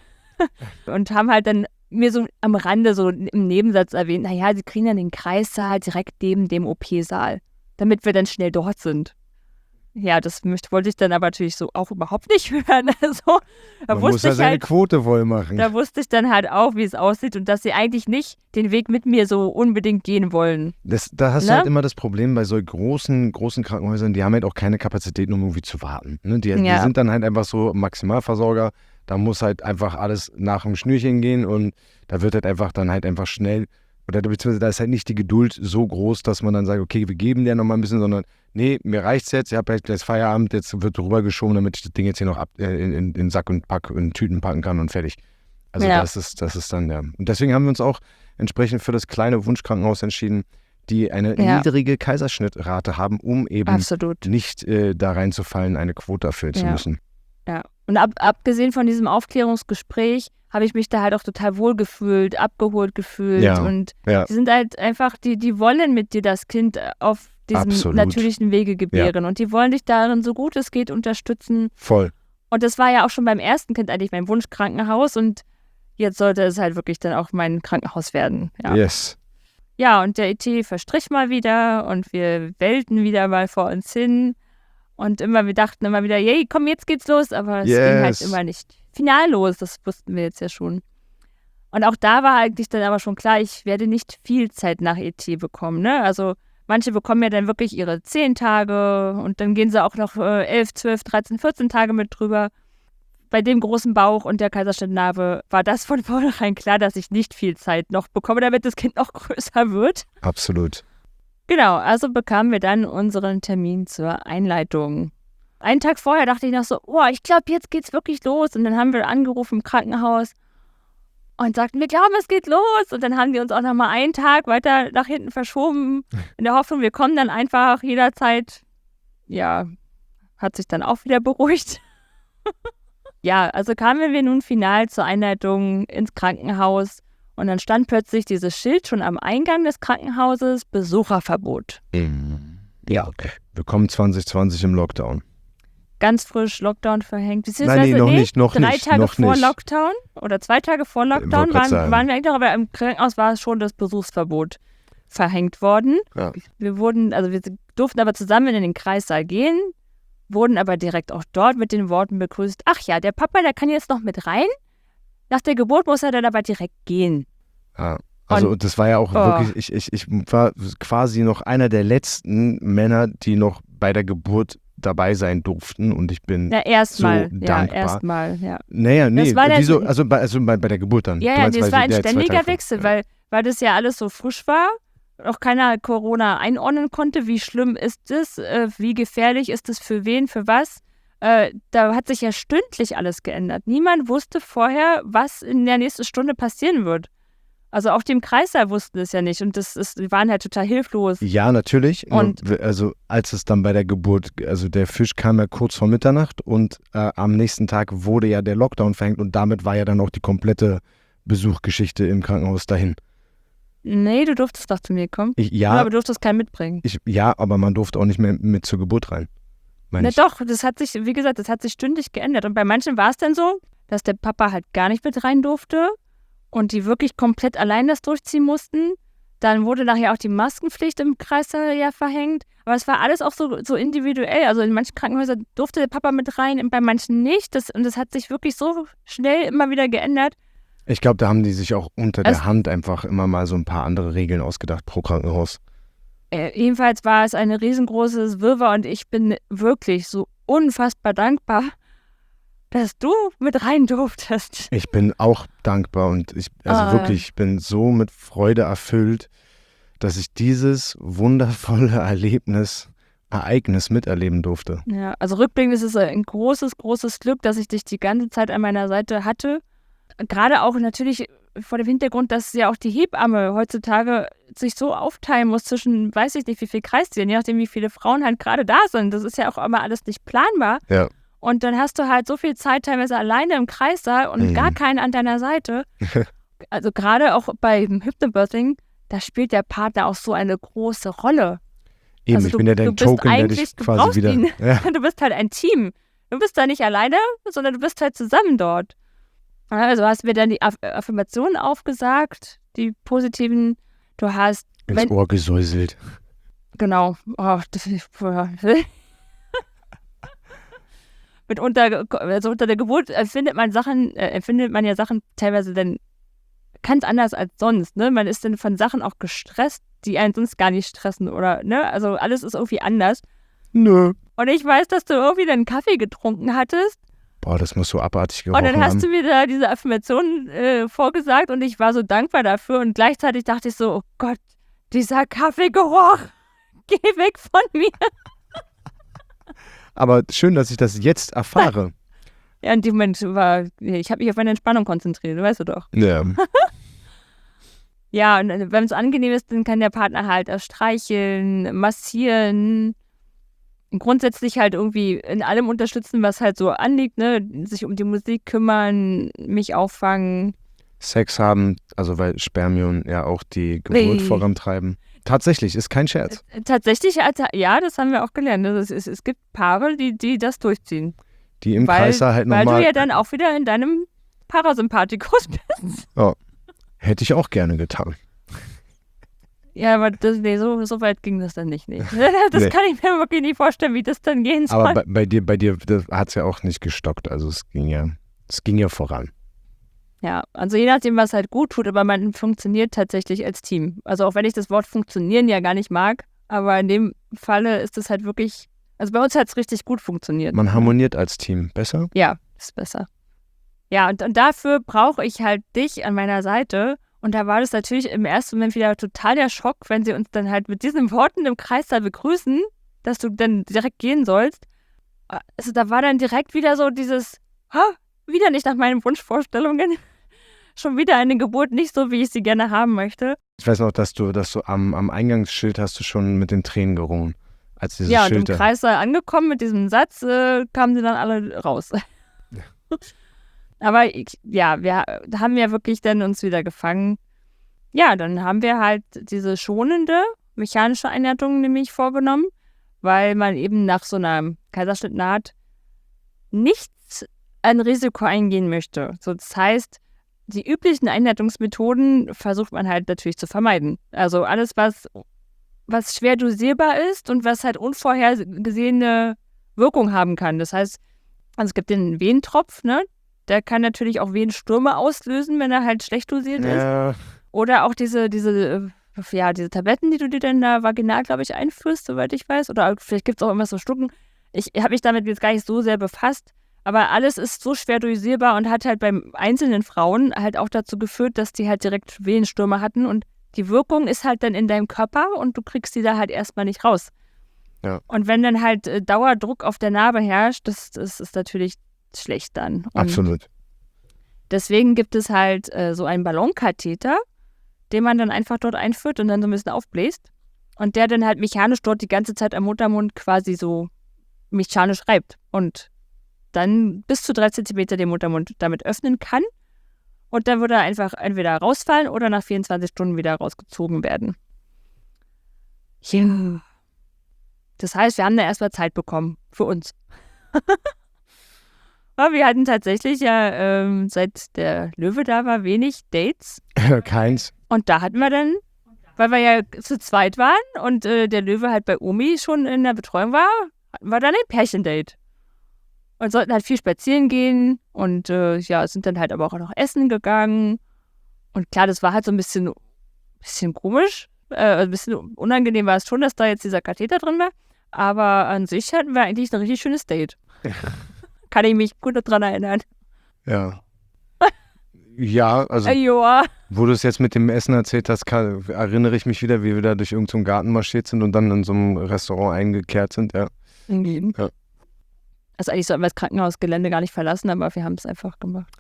und haben halt dann mir so am Rande so im Nebensatz erwähnt, naja, sie kriegen dann den Kreissaal direkt neben dem O P-Saal, damit wir dann schnell dort sind. Ja, das möchte, wollte ich dann aber natürlich so auch überhaupt nicht hören. Also, da Man wusste muss ja ich seine halt, Quote voll machen. da wusste ich dann halt auch, wie es aussieht und dass sie eigentlich nicht den Weg mit mir so unbedingt gehen wollen. Das, da hast Ne? du halt immer das Problem bei so großen, großen Krankenhäusern, die haben halt auch keine Kapazitäten, um irgendwie zu warten. Ne? Die, die Ja. sind dann halt einfach so Maximalversorger. Da muss halt einfach alles nach dem Schnürchen gehen und da wird halt einfach dann halt einfach schnell, oder beziehungsweise da ist halt nicht die Geduld so groß, dass man dann sagt, okay, wir geben dir nochmal ein bisschen, sondern nee, mir reicht's jetzt, ich habe halt gleich Feierabend, jetzt wird rübergeschoben, damit ich das Ding jetzt hier noch ab, äh, in, in, in Sack und Pack und Tüten packen kann und fertig. Also Ja. das ist, das ist dann, ja. Und deswegen haben wir uns auch entsprechend für das kleine Wunschkrankenhaus entschieden, die eine Ja. niedrige Kaiserschnittrate haben, um eben Absolut. nicht äh, da reinzufallen, eine Quote erfüllen zu Ja. müssen. Ja. Und ab, abgesehen von diesem Aufklärungsgespräch habe ich mich da halt auch total wohl gefühlt, abgeholt gefühlt. Ja. Und Ja. die sind halt einfach, die, die wollen mit dir das Kind auf diesem Absolut. natürlichen Wege gebären. Und die wollen dich darin so gut es geht unterstützen. Voll. Und das war ja auch schon beim ersten Kind eigentlich mein Wunschkrankenhaus. Und jetzt sollte es halt wirklich dann auch mein Krankenhaus werden. Ja, Yes. ja und der E T verstrich mal wieder und wir wellten wieder mal vor uns hin. Und immer, wir dachten immer wieder, yay, komm, jetzt geht's los. Aber es ging halt Yes. immer nicht final los. Das wussten wir jetzt ja schon. Und auch da war eigentlich dann aber schon klar, ich werde nicht viel Zeit nach E T bekommen. Ne? Also manche bekommen ja dann wirklich ihre zehn Tage und dann gehen sie auch noch äh, elf, zwölf, dreizehn, vierzehn Tage mit drüber. Bei dem großen Bauch und der Kaiserschnittnarbe war das von vornherein klar, dass ich nicht viel Zeit noch bekomme, damit das Kind noch größer wird. Absolut. Genau, also bekamen wir dann unseren Termin zur Einleitung. einen Tag vorher dachte ich noch so, oh, ich glaube, jetzt geht's wirklich los. Und dann haben wir angerufen im Krankenhaus und sagten, wir glauben, es geht los. Und dann haben wir uns auch noch mal einen Tag weiter nach hinten verschoben, in der Hoffnung, wir kommen dann einfach jederzeit. Ja, hat sich dann auch wieder beruhigt. Ja, also kamen wir nun final zur Einleitung ins Krankenhaus und dann stand plötzlich dieses Schild schon am Eingang des Krankenhauses, Besucherverbot. Mhm. Ja, okay. Willkommen zwanzig zwanzig im Lockdown. Ganz frisch Lockdown verhängt. Nein, nee, noch nee, nicht, noch drei nicht. Drei Tage noch vor nicht. Lockdown oder zwei Tage vor Lockdown waren, waren wir eigentlich noch, aber im Krankenhaus war schon das Besuchsverbot verhängt worden. Ja. Wir wurden, also wir durften aber zusammen in den Kreissaal gehen, wurden aber direkt auch dort mit den Worten begrüßt, ach ja, der Papa, der kann jetzt noch mit rein. Nach der Geburt muss er dann aber direkt gehen. Ja, also und, das war ja auch oh. wirklich, ich, ich, ich war quasi noch einer der letzten Männer, die noch bei der Geburt dabei sein durften und ich bin ja, erstmal, so dankbar. Ja, erstmal, ja. Naja, nee, das war wieso, also, bei, also bei, bei der Geburt dann. Ja, ja, das war ein ständiger Wechsel, ja. weil, weil das ja alles so frisch war. Auch keiner Corona einordnen konnte, wie schlimm ist es, äh, wie gefährlich ist es für wen, für was. Äh, da hat sich ja stündlich alles geändert. Niemand wusste vorher, was in der nächsten Stunde passieren wird. Also auch die im Kreissaal wussten es ja nicht und das ist, die waren halt total hilflos. Ja, natürlich. Und also als es dann bei der Geburt, also der Fisch kam ja kurz vor Mitternacht und äh, am nächsten Tag wurde ja der Lockdown verhängt und damit war ja dann auch die komplette Besuchgeschichte im Krankenhaus dahin. Nee, du durftest doch zu mir kommen. Ich, ja, aber du durftest keinen mitbringen. Ich, ja, aber man durfte auch nicht mehr mit zur Geburt rein. Na doch, das hat sich, wie gesagt, das hat sich stündlich geändert. Und bei manchen war es dann so, dass der Papa halt gar nicht mit rein durfte und die wirklich komplett allein das durchziehen mussten. Dann wurde nachher auch die Maskenpflicht im Kreissaal ja verhängt. Aber es war alles auch so, so individuell. Also in manchen Krankenhäusern durfte der Papa mit rein, und bei manchen nicht. Das, und das hat sich wirklich so schnell immer wieder geändert. Ich glaube, da haben die sich auch unter es, der Hand einfach immer mal so ein paar andere Regeln ausgedacht pro Krankenhaus. Äh, jedenfalls war es eine riesengroßes Wirrwarr und ich bin wirklich so unfassbar dankbar, dass du mit rein durftest. Ich bin auch dankbar und ich, also ah. wirklich, ich bin so mit Freude erfüllt, dass ich dieses wundervolle Erlebnis, Ereignis miterleben durfte. Ja, also rückblickend ist es ein großes, großes Glück, dass ich dich die ganze Zeit an meiner Seite hatte. Gerade auch natürlich vor dem Hintergrund, dass ja auch die Hebamme heutzutage sich so aufteilen muss zwischen, weiß ich nicht, wie viel Kreisdielen, je nachdem, wie viele Frauen halt gerade da sind. Das ist ja auch immer alles nicht planbar. Ja. Und dann hast du halt so viel Zeit teilweise alleine im Kreissaal und mhm. gar keinen an deiner Seite. Also gerade auch beim Hypnobirthing, da spielt der Partner auch so eine große Rolle. Eben, also ich du, bin ja dein Token, der dich quasi wieder... Ja. Du bist halt ein Team. Du bist da nicht alleine, sondern du bist halt zusammen dort. Also hast mir dann die Aff- Affirmationen aufgesagt, die positiven. Du hast... Ins wenn, Ohr gesäuselt. Genau. Oh, das ist... Mit unter, also unter der Geburt empfindet man Sachen, äh, empfindet man ja Sachen teilweise dann ganz anders als sonst, ne? Man ist dann von Sachen auch gestresst, die einen sonst gar nicht stressen oder, ne? Also alles ist irgendwie anders. Nö. Und ich weiß, dass du irgendwie dann Kaffee getrunken hattest. Boah, das muss so abartig gerochen haben. Und dann hast haben. du mir da diese Affirmation äh, vorgesagt und ich war so dankbar dafür und gleichzeitig dachte ich so, oh Gott, dieser Kaffeegeruch, geh weg von mir. Aber schön, dass ich das jetzt erfahre. Ja, in dem Moment war, ich habe mich auf meine Entspannung konzentriert, weißt du doch. Ja. Ja, und wenn es angenehm ist, dann kann der Partner halt auch streicheln, massieren, grundsätzlich halt irgendwie in allem unterstützen, was halt so anliegt, ne? Sich um die Musik kümmern, mich auffangen. Sex haben, also weil Spermien ja auch die Geburt Nee. vorantreiben. Tatsächlich, ist kein Scherz. Tatsächlich, also, ja, das haben wir auch gelernt. Es, es, es gibt Paare, die, die das durchziehen. Die im weil, Kreißsaal halt nochmal... Weil du ja dann auch wieder in deinem Parasympathikus bist. Oh, hätte ich auch gerne getan. Ja, aber das, nee, so, so weit ging das dann nicht. Nee. Das Nee. kann ich mir wirklich nicht vorstellen, wie das dann gehen soll. Aber bei, bei dir, bei dir hat es ja auch nicht gestockt. Also es ging ja, es ging ja voran. Ja, also je nachdem, was halt gut tut, aber man funktioniert tatsächlich als Team. Also auch wenn ich das Wort funktionieren ja gar nicht mag, aber in dem Falle ist es halt wirklich, also bei uns hat es richtig gut funktioniert. Man harmoniert als Team. Besser? Ja, ist besser. Ja, und, und dafür brauche ich halt dich an meiner Seite. Und da war das natürlich im ersten Moment wieder total der Schock, wenn sie uns dann halt mit diesen Worten im Kreissaal begrüßen, dass du dann direkt gehen sollst. also da war dann direkt wieder so dieses, ha, wieder nicht nach meinen Wunschvorstellungen. Schon wieder eine Geburt nicht so, wie ich sie gerne haben möchte. Ich weiß noch, dass du, dass du am, am Eingangsschild hast du schon mit den Tränen gerungen. Als dieses Ja, und Schild im Kreissaal angekommen mit diesem Satz, äh, kamen sie dann alle raus. Ja. Aber ich, ja, wir haben ja wirklich dann uns wieder gefangen. Ja, dann haben wir halt diese schonende mechanische Einleitung nämlich vorgenommen, weil man eben nach so einer Kaiserschnittnaht nichts ein Risiko eingehen möchte. So, das heißt, die üblichen Einleitungsmethoden versucht man halt natürlich zu vermeiden. Also alles, was, was schwer dosierbar ist und was halt unvorhergesehene Wirkung haben kann. Das heißt, also es gibt den Wehentropf, ne? Der kann natürlich auch Wehenstürme auslösen, wenn er halt schlecht dosiert Ja. ist. Oder auch diese, diese, ja, diese Tabletten, die du dir dann da vaginal, glaube ich, einführst, soweit ich weiß. Oder vielleicht gibt es auch immer so Stucken. Ich habe mich damit jetzt gar nicht so sehr befasst. Aber alles ist so schwer dosierbar und hat halt bei einzelnen Frauen halt auch dazu geführt, dass die halt direkt Wehenstürme hatten. Und die Wirkung ist halt dann in deinem Körper und du kriegst die da halt erstmal nicht raus. Ja. Und wenn dann halt äh, Dauerdruck auf der Narbe herrscht, das, das ist natürlich schlecht dann. Und Absolut. deswegen gibt es halt äh, so einen Ballonkatheter, den man dann einfach dort einführt und dann so ein bisschen aufbläst. Und der dann halt mechanisch dort die ganze Zeit am Muttermund quasi so mechanisch reibt. Und dann bis zu drei Zentimeter den Muttermund damit öffnen kann. Und dann würde er einfach entweder rausfallen oder nach vierundzwanzig Stunden wieder rausgezogen werden. Ja. Das heißt, wir haben da erstmal Zeit bekommen. Für uns. Aber wir hatten tatsächlich ja, ähm, seit der Löwe da war, wenig Dates. Keins. Und da hatten wir dann, weil wir ja zu zweit waren und äh, der Löwe halt bei Omi schon in der Betreuung war, hatten wir dann ein Pärchendate. Und sollten halt viel spazieren gehen und äh, ja, sind dann halt aber auch noch essen gegangen. Und klar, das war halt so ein bisschen, bisschen komisch. Äh, ein bisschen unangenehm war es schon, dass da jetzt dieser Katheter drin war. Aber an sich hatten wir eigentlich ein richtig schönes Date. Kann ich mich gut daran erinnern. Ja. Ja, also Äh, ja. wo du es jetzt mit dem Essen erzählt hast, kann, erinnere ich mich wieder, wie wir da durch irgendeinen Garten marschiert sind und dann in so einem Restaurant eingekehrt sind, ja. Mhm. Ja. Also eigentlich sollten wir das Krankenhausgelände gar nicht verlassen, aber wir haben es einfach gemacht.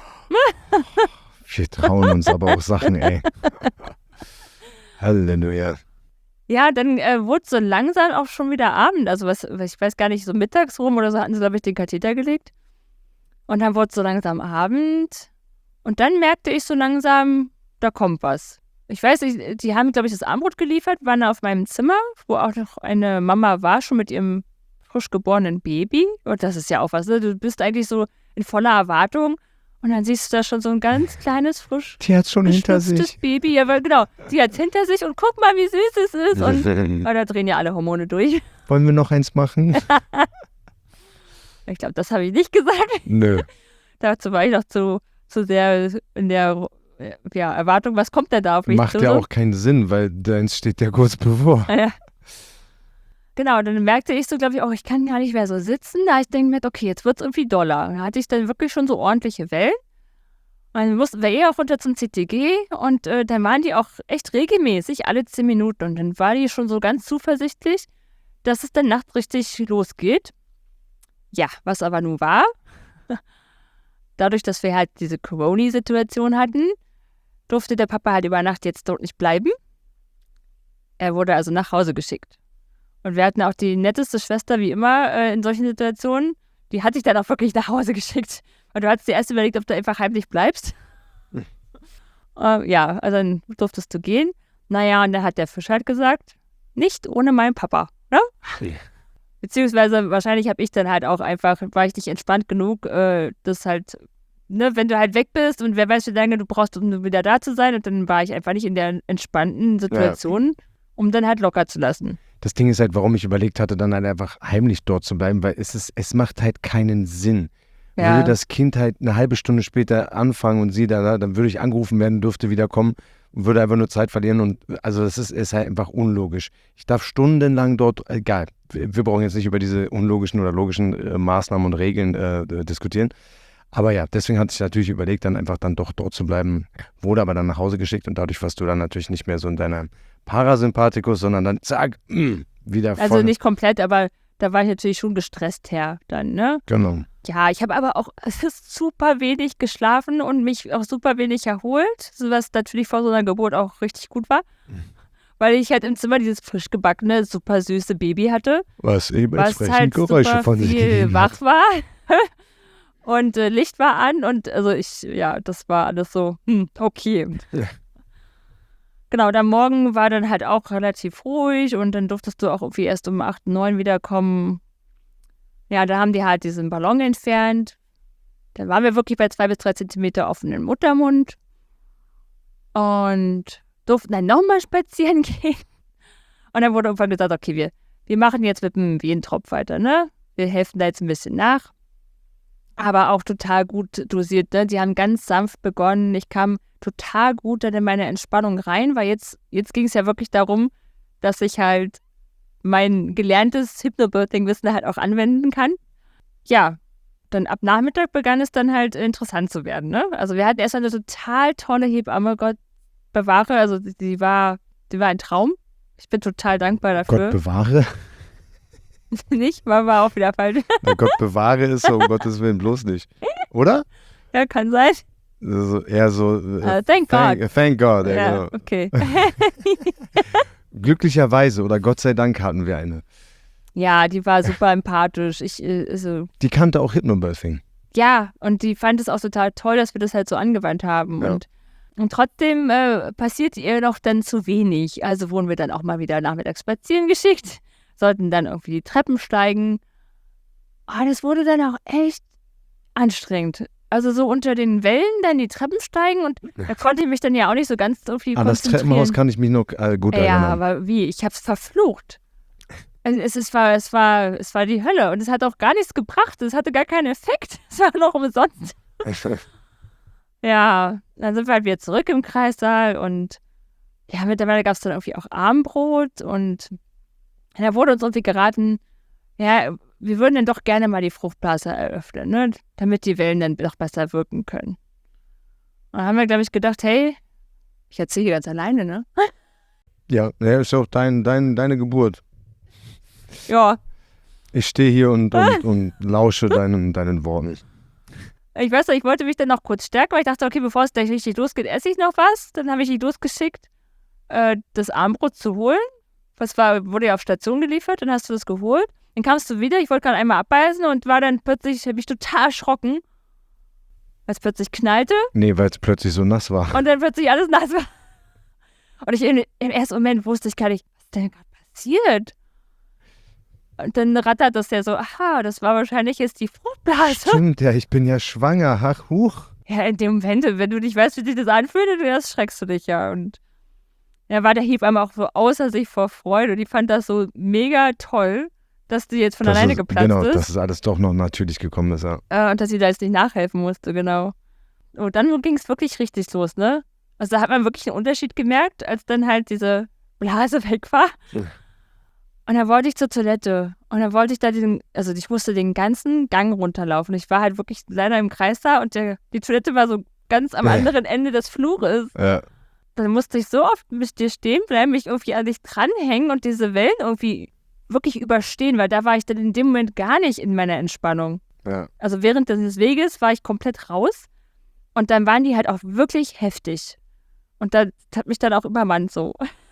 Wir trauen uns aber auch Sachen, ey. Halleluja. Ja, dann äh, wurde so langsam auch schon wieder Abend. Also was, ich weiß gar nicht, so mittags rum oder so hatten sie, glaube ich, den Katheter gelegt. Und dann wurde es so langsam Abend. Und dann merkte ich so langsam, da kommt was. Ich weiß nicht, die haben, glaube ich, das Abendbrot geliefert, waren da auf meinem Zimmer, wo auch noch eine Mama war, schon mit ihrem frisch geborenen Baby. Und das ist ja auch was, ne? Du bist eigentlich so in voller Erwartung. Und dann siehst du da schon so ein ganz kleines, frisch Die hat's schon hinter beschnupftes sich. Baby. Ja, weil genau, die hat's hinter sich und guck mal, wie süß es ist. Und oh, da drehen ja alle Hormone durch. Wollen wir noch eins machen? Ich glaube, das habe ich nicht gesagt. Nö. Dazu war ich noch zu, zu sehr in der ja, Erwartung, was kommt denn da auf mich Macht zu? ja so? auch keinen Sinn, weil deins steht ja kurz bevor. Ja. Genau, dann merkte ich so, glaube ich, auch, ich kann gar nicht mehr so sitzen. Da ich denke mir, okay, jetzt wird es irgendwie doller. Da hatte ich dann wirklich schon so ordentliche Wellen. Man mussten wir eh auch runter zum C T G und äh, dann waren die auch echt regelmäßig, alle zehn Minuten. Und dann war die schon so ganz zuversichtlich, dass es dann nachts richtig losgeht. Ja, was aber nun war, dadurch, dass wir halt diese Corona-Situation hatten, durfte der Papa halt über Nacht jetzt dort nicht bleiben. Er wurde also nach Hause geschickt. Und wir hatten auch die netteste Schwester, wie immer, äh, in solchen Situationen. Die hat dich dann auch wirklich nach Hause geschickt. Und du hattest dir erst überlegt, ob du einfach heimlich bleibst. Hm. äh, ja, also dann durftest du gehen. Naja, und dann hat der Fisch halt gesagt, nicht ohne meinen Papa, ne? Ja. Beziehungsweise wahrscheinlich habe ich dann halt auch einfach, war ich nicht entspannt genug, äh, das halt, ne, wenn du halt weg bist und wer weiß, wie lange du brauchst, um wieder da zu sein. Und dann war ich einfach nicht in der entspannten Situation, ja, um dann halt locker zu lassen. Das Ding ist halt, warum ich überlegt hatte, dann halt einfach heimlich dort zu bleiben, weil es ist, es macht halt keinen Sinn. Ja. Würde das Kind halt eine halbe Stunde später anfangen und sie da, dann würde ich angerufen werden, dürfte wieder kommen und würde einfach nur Zeit verlieren. Und also das ist, ist halt einfach unlogisch. Ich darf stundenlang dort, egal, wir brauchen jetzt nicht über diese unlogischen oder logischen äh, Maßnahmen und Regeln äh, diskutieren. Aber ja, deswegen hatte ich natürlich überlegt, dann einfach dann doch dort zu bleiben, wurde aber dann nach Hause geschickt und dadurch warst du dann natürlich nicht mehr so in deiner Parasympathikus, sondern dann zack, mh, wieder voll. Also nicht komplett, aber da war ich natürlich schon gestresst her dann, ne? Genau. Ja, ich habe aber auch es ist super wenig geschlafen und mich auch super wenig erholt, so was natürlich vor so einer Geburt auch richtig gut war. Weil ich halt im Zimmer dieses frisch gebackene, super süße Baby hatte, Was eben was entsprechend halt Geräusche super von sich viel gegeben hat. wach war. Und äh, Licht war an und also ich, ja, das war alles so, hm, okay. Ja. Genau, der Morgen war dann halt auch relativ ruhig und dann durftest du auch irgendwie erst um acht, neun wiederkommen. Ja, da haben die halt diesen Ballon entfernt. Dann waren wir wirklich bei zwei bis drei Zentimeter offenen Muttermund und durften dann nochmal spazieren gehen. Und dann wurde irgendwann gesagt, okay, wir, wir machen jetzt mit dem Wehentropf weiter, ne? Wir helfen da jetzt ein bisschen nach. Aber auch total gut dosiert, ne? Die haben ganz sanft begonnen. Ich kam total gut dann in meine Entspannung rein, weil jetzt, jetzt ging es ja wirklich darum, dass ich halt mein gelerntes Hypnobirthing-Wissen halt auch anwenden kann. Ja, dann ab Nachmittag begann es dann halt interessant zu werden, ne? Also wir hatten erst eine total tolle Hebamme, Gott bewahre, also die, die war, die war ein Traum. Ich bin total dankbar dafür. Gott bewahre? Nicht? War, war auch wieder falsch. Na, Gott bewahre ist so, um Gottes Willen bloß nicht. Oder? Ja, kann sein. Also eher so. Uh, thank thank, God. thank God, ja, Ja, genau. okay. Glücklicherweise oder Gott sei Dank hatten wir eine. Ja, die war super empathisch. Ich, äh, also, Die kannte auch Hypnobirthing. ja, und die fand es auch total toll, dass wir das halt so angewandt haben. Ja. Und, und trotzdem äh, passiert ihr noch dann zu wenig. Also wurden wir dann auch mal wieder nachmittags spazieren geschickt, sollten dann irgendwie die Treppen steigen. Ah, das wurde dann auch echt anstrengend. Also so unter den Wellen dann die Treppen steigen und da konnte ich mich dann ja auch nicht so ganz so viel An das konzentrieren. Treppenhaus kann ich mich noch äh, gut Ja, erinnern. aber wie? Ich hab's verflucht. Also es, es, war, es, war, es war die Hölle und es hat auch gar nichts gebracht. Es hatte gar keinen Effekt. Es war noch umsonst. Ja, dann sind wir halt wieder zurück im Kreissaal und ja, mittlerweile gab es dann irgendwie auch Abendbrot und da wurde uns irgendwie geraten, ja, wir würden dann doch gerne mal die Fruchtblase eröffnen, ne, damit die Wellen dann doch besser wirken können. Und dann haben wir, glaube ich, gedacht, hey, ich erzähle hier ganz alleine, ne? Ja, ja, ist auch dein, dein, deine Geburt. Ja, Ich stehe hier und, und, und lausche deinen, deinen Worten. ich weiß nicht, ich wollte mich dann noch kurz stärken, weil ich dachte, okay, bevor es gleich richtig losgeht, esse ich noch was. Dann habe ich dich losgeschickt, äh, das Abendbrot zu holen. Das war, wurde ja auf Station geliefert, dann hast du das geholt. Dann kamst du wieder, ich wollte gerade einmal abbeißen und war dann plötzlich, habe ich total erschrocken, weil es plötzlich knallte Nee, weil es plötzlich so nass war. und dann plötzlich alles nass war. Und ich im, im ersten Moment wusste ich gar nicht, was denn gerade passiert. Und dann rattert das ja so, aha, das war wahrscheinlich jetzt die Fruchtblase. Stimmt, ja, ich bin ja schwanger. Ach, huch. Ja, in dem Moment, wenn du nicht weißt, wie sich das anfühlt, das schreckst du dich ja. Und da war der Hebamme auch so außer sich vor Freude. Und die fand das so mega toll, dass die jetzt von Das alleine ist, geplatzt genau, ist. dass es alles doch noch natürlich gekommen ist, ja. Äh, und dass sie da jetzt nicht nachhelfen musste, genau. Und dann ging es wirklich richtig los, ne? Also da hat man wirklich einen Unterschied gemerkt, als dann halt diese Blase weg war. Mhm. Und dann wollte ich zur Toilette. Und dann wollte ich da diesen, also ich musste den ganzen Gang runterlaufen. Ich war halt wirklich leider im Kreis da und der, die Toilette war so ganz am anderen Ende des Flures. Ja. Dann musste ich so oft mit dir stehen bleiben, mich irgendwie an dich dranhängen und diese Wellen irgendwie wirklich überstehen, weil da war ich dann in dem Moment gar nicht in meiner Entspannung. Ja. Also während des Weges war ich komplett raus und dann waren die halt auch wirklich heftig. Und das hat mich dann auch übermannt so.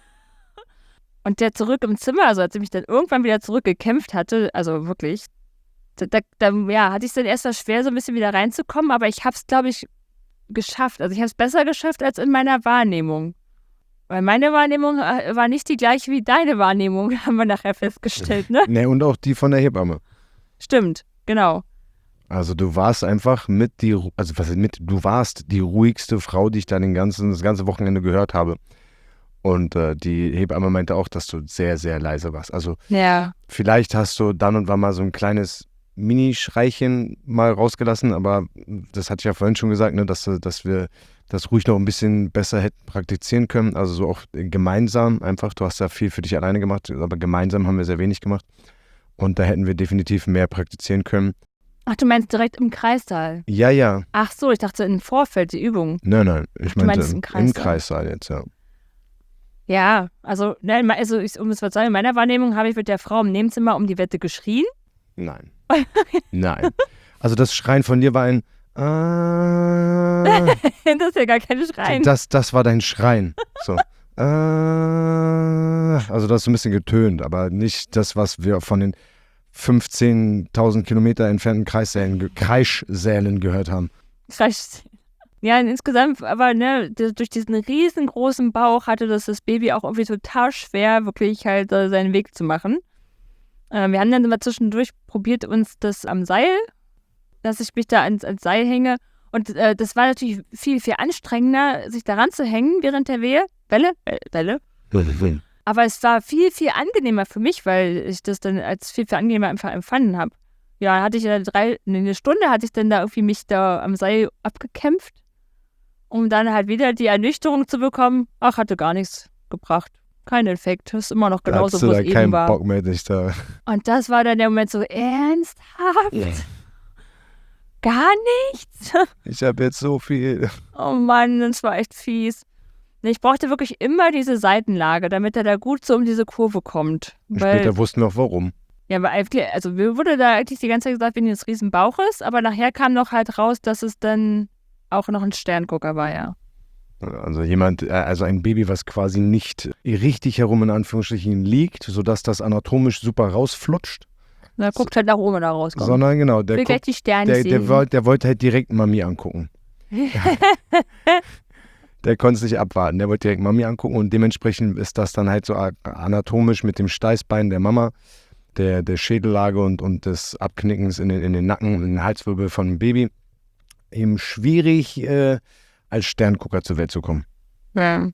Und der zurück im Zimmer, also als ich mich dann irgendwann wieder zurückgekämpft hatte, also wirklich, da, da, da ja, hatte ich es dann erst mal schwer, so ein bisschen wieder reinzukommen, aber ich habe es, glaube ich, geschafft. Also ich habe es besser geschafft als in meiner Wahrnehmung. Weil meine Wahrnehmung war nicht die gleiche wie deine Wahrnehmung, haben wir nachher festgestellt, ne? Ne, und auch die von der Hebamme. Stimmt, genau. Also du warst einfach mit die, also was mit, du warst die ruhigste Frau, die ich da den ganzen, das ganze Wochenende gehört habe. Und äh, die Hebamme meinte auch, dass du sehr, sehr leise warst. Also Ja. vielleicht hast du dann und wann mal so ein kleines Mini-Schreichen mal rausgelassen, aber das hatte ich ja vorhin schon gesagt, ne, dass, dass wir das ruhig noch ein bisschen besser hätten praktizieren können. Also so auch gemeinsam einfach. Du hast ja viel für dich alleine gemacht, aber gemeinsam haben wir sehr wenig gemacht. Und da hätten wir definitiv mehr praktizieren können. Ach, du meinst direkt im Kreissaal? Ja, ja. Ach so, ich dachte im Vorfeld, die Übung. Nein, nein. Ich Ach, du meinte meinst im im, Kreissaal. im Kreissaal jetzt, ja. Ja, also, ne, also ich, um es zu sagen, in meiner Wahrnehmung habe ich mit der Frau im Nebenzimmer um die Wette geschrien. Nein. Nein. Also das Schreien von dir war ein äh, Das ist ja gar kein Schreien. Das, das war dein Schreien. So. äh, also das ist ein bisschen getönt, aber nicht das, was wir von den fünfzehntausend Kilometer entfernten Kreissälen, Kreischsälen gehört haben. Kreisch. Ja, insgesamt, aber ne, durch diesen riesengroßen Bauch hatte das das Baby auch irgendwie total schwer, wirklich halt äh, seinen Weg zu machen. Äh, wir haben dann immer zwischendurch probiert, uns das am Seil, dass ich mich da ans, ans Seil hänge. Und äh, das war natürlich viel, viel anstrengender, sich daran zu hängen während der Wehe. Welle? Äh, Welle. Aber es war viel, viel angenehmer für mich, weil ich das dann als viel, viel angenehmer einfach empfunden habe. Ja, hatte ich ja drei, eine Stunde hatte ich dann da irgendwie mich da am Seil abgekämpft, um dann halt wieder die Ernüchterung zu bekommen. Ach, hatte gar nichts gebracht. Kein Effekt. Ist immer noch genauso, wo es eben keinen war. Bock mehr, dich da. Und das war dann der Moment so, ernsthaft? Ja. Gar nichts? Ich habe jetzt so viel. Oh Mann, das war echt fies. Ich brauchte wirklich immer diese Seitenlage, damit er da gut so um diese Kurve kommt. Weil, Später wussten wir auch warum. ja, weil, also mir wurde da eigentlich die ganze Zeit gesagt, wegen des riesen Bauches, aber nachher kam noch halt raus, dass es dann auch noch ein Sterngucker war, ja. Also jemand, also ein Baby, was quasi nicht richtig herum in Anführungsstrichen liegt, sodass das anatomisch super rausflutscht. Na, guckt halt nach oben da rauskommt. Sondern genau, der, will gleich die Sterne der, sehen. der, wollte, der wollte halt direkt Mami angucken. Der konnte es nicht abwarten, der wollte direkt Mami angucken und dementsprechend ist das dann halt so anatomisch mit dem Steißbein der Mama, der, der Schädellage und, und des Abknickens in den, in den Nacken, in den Halswirbel von dem Baby eben schwierig, äh, als Sterngucker zur Welt zu kommen. Ja.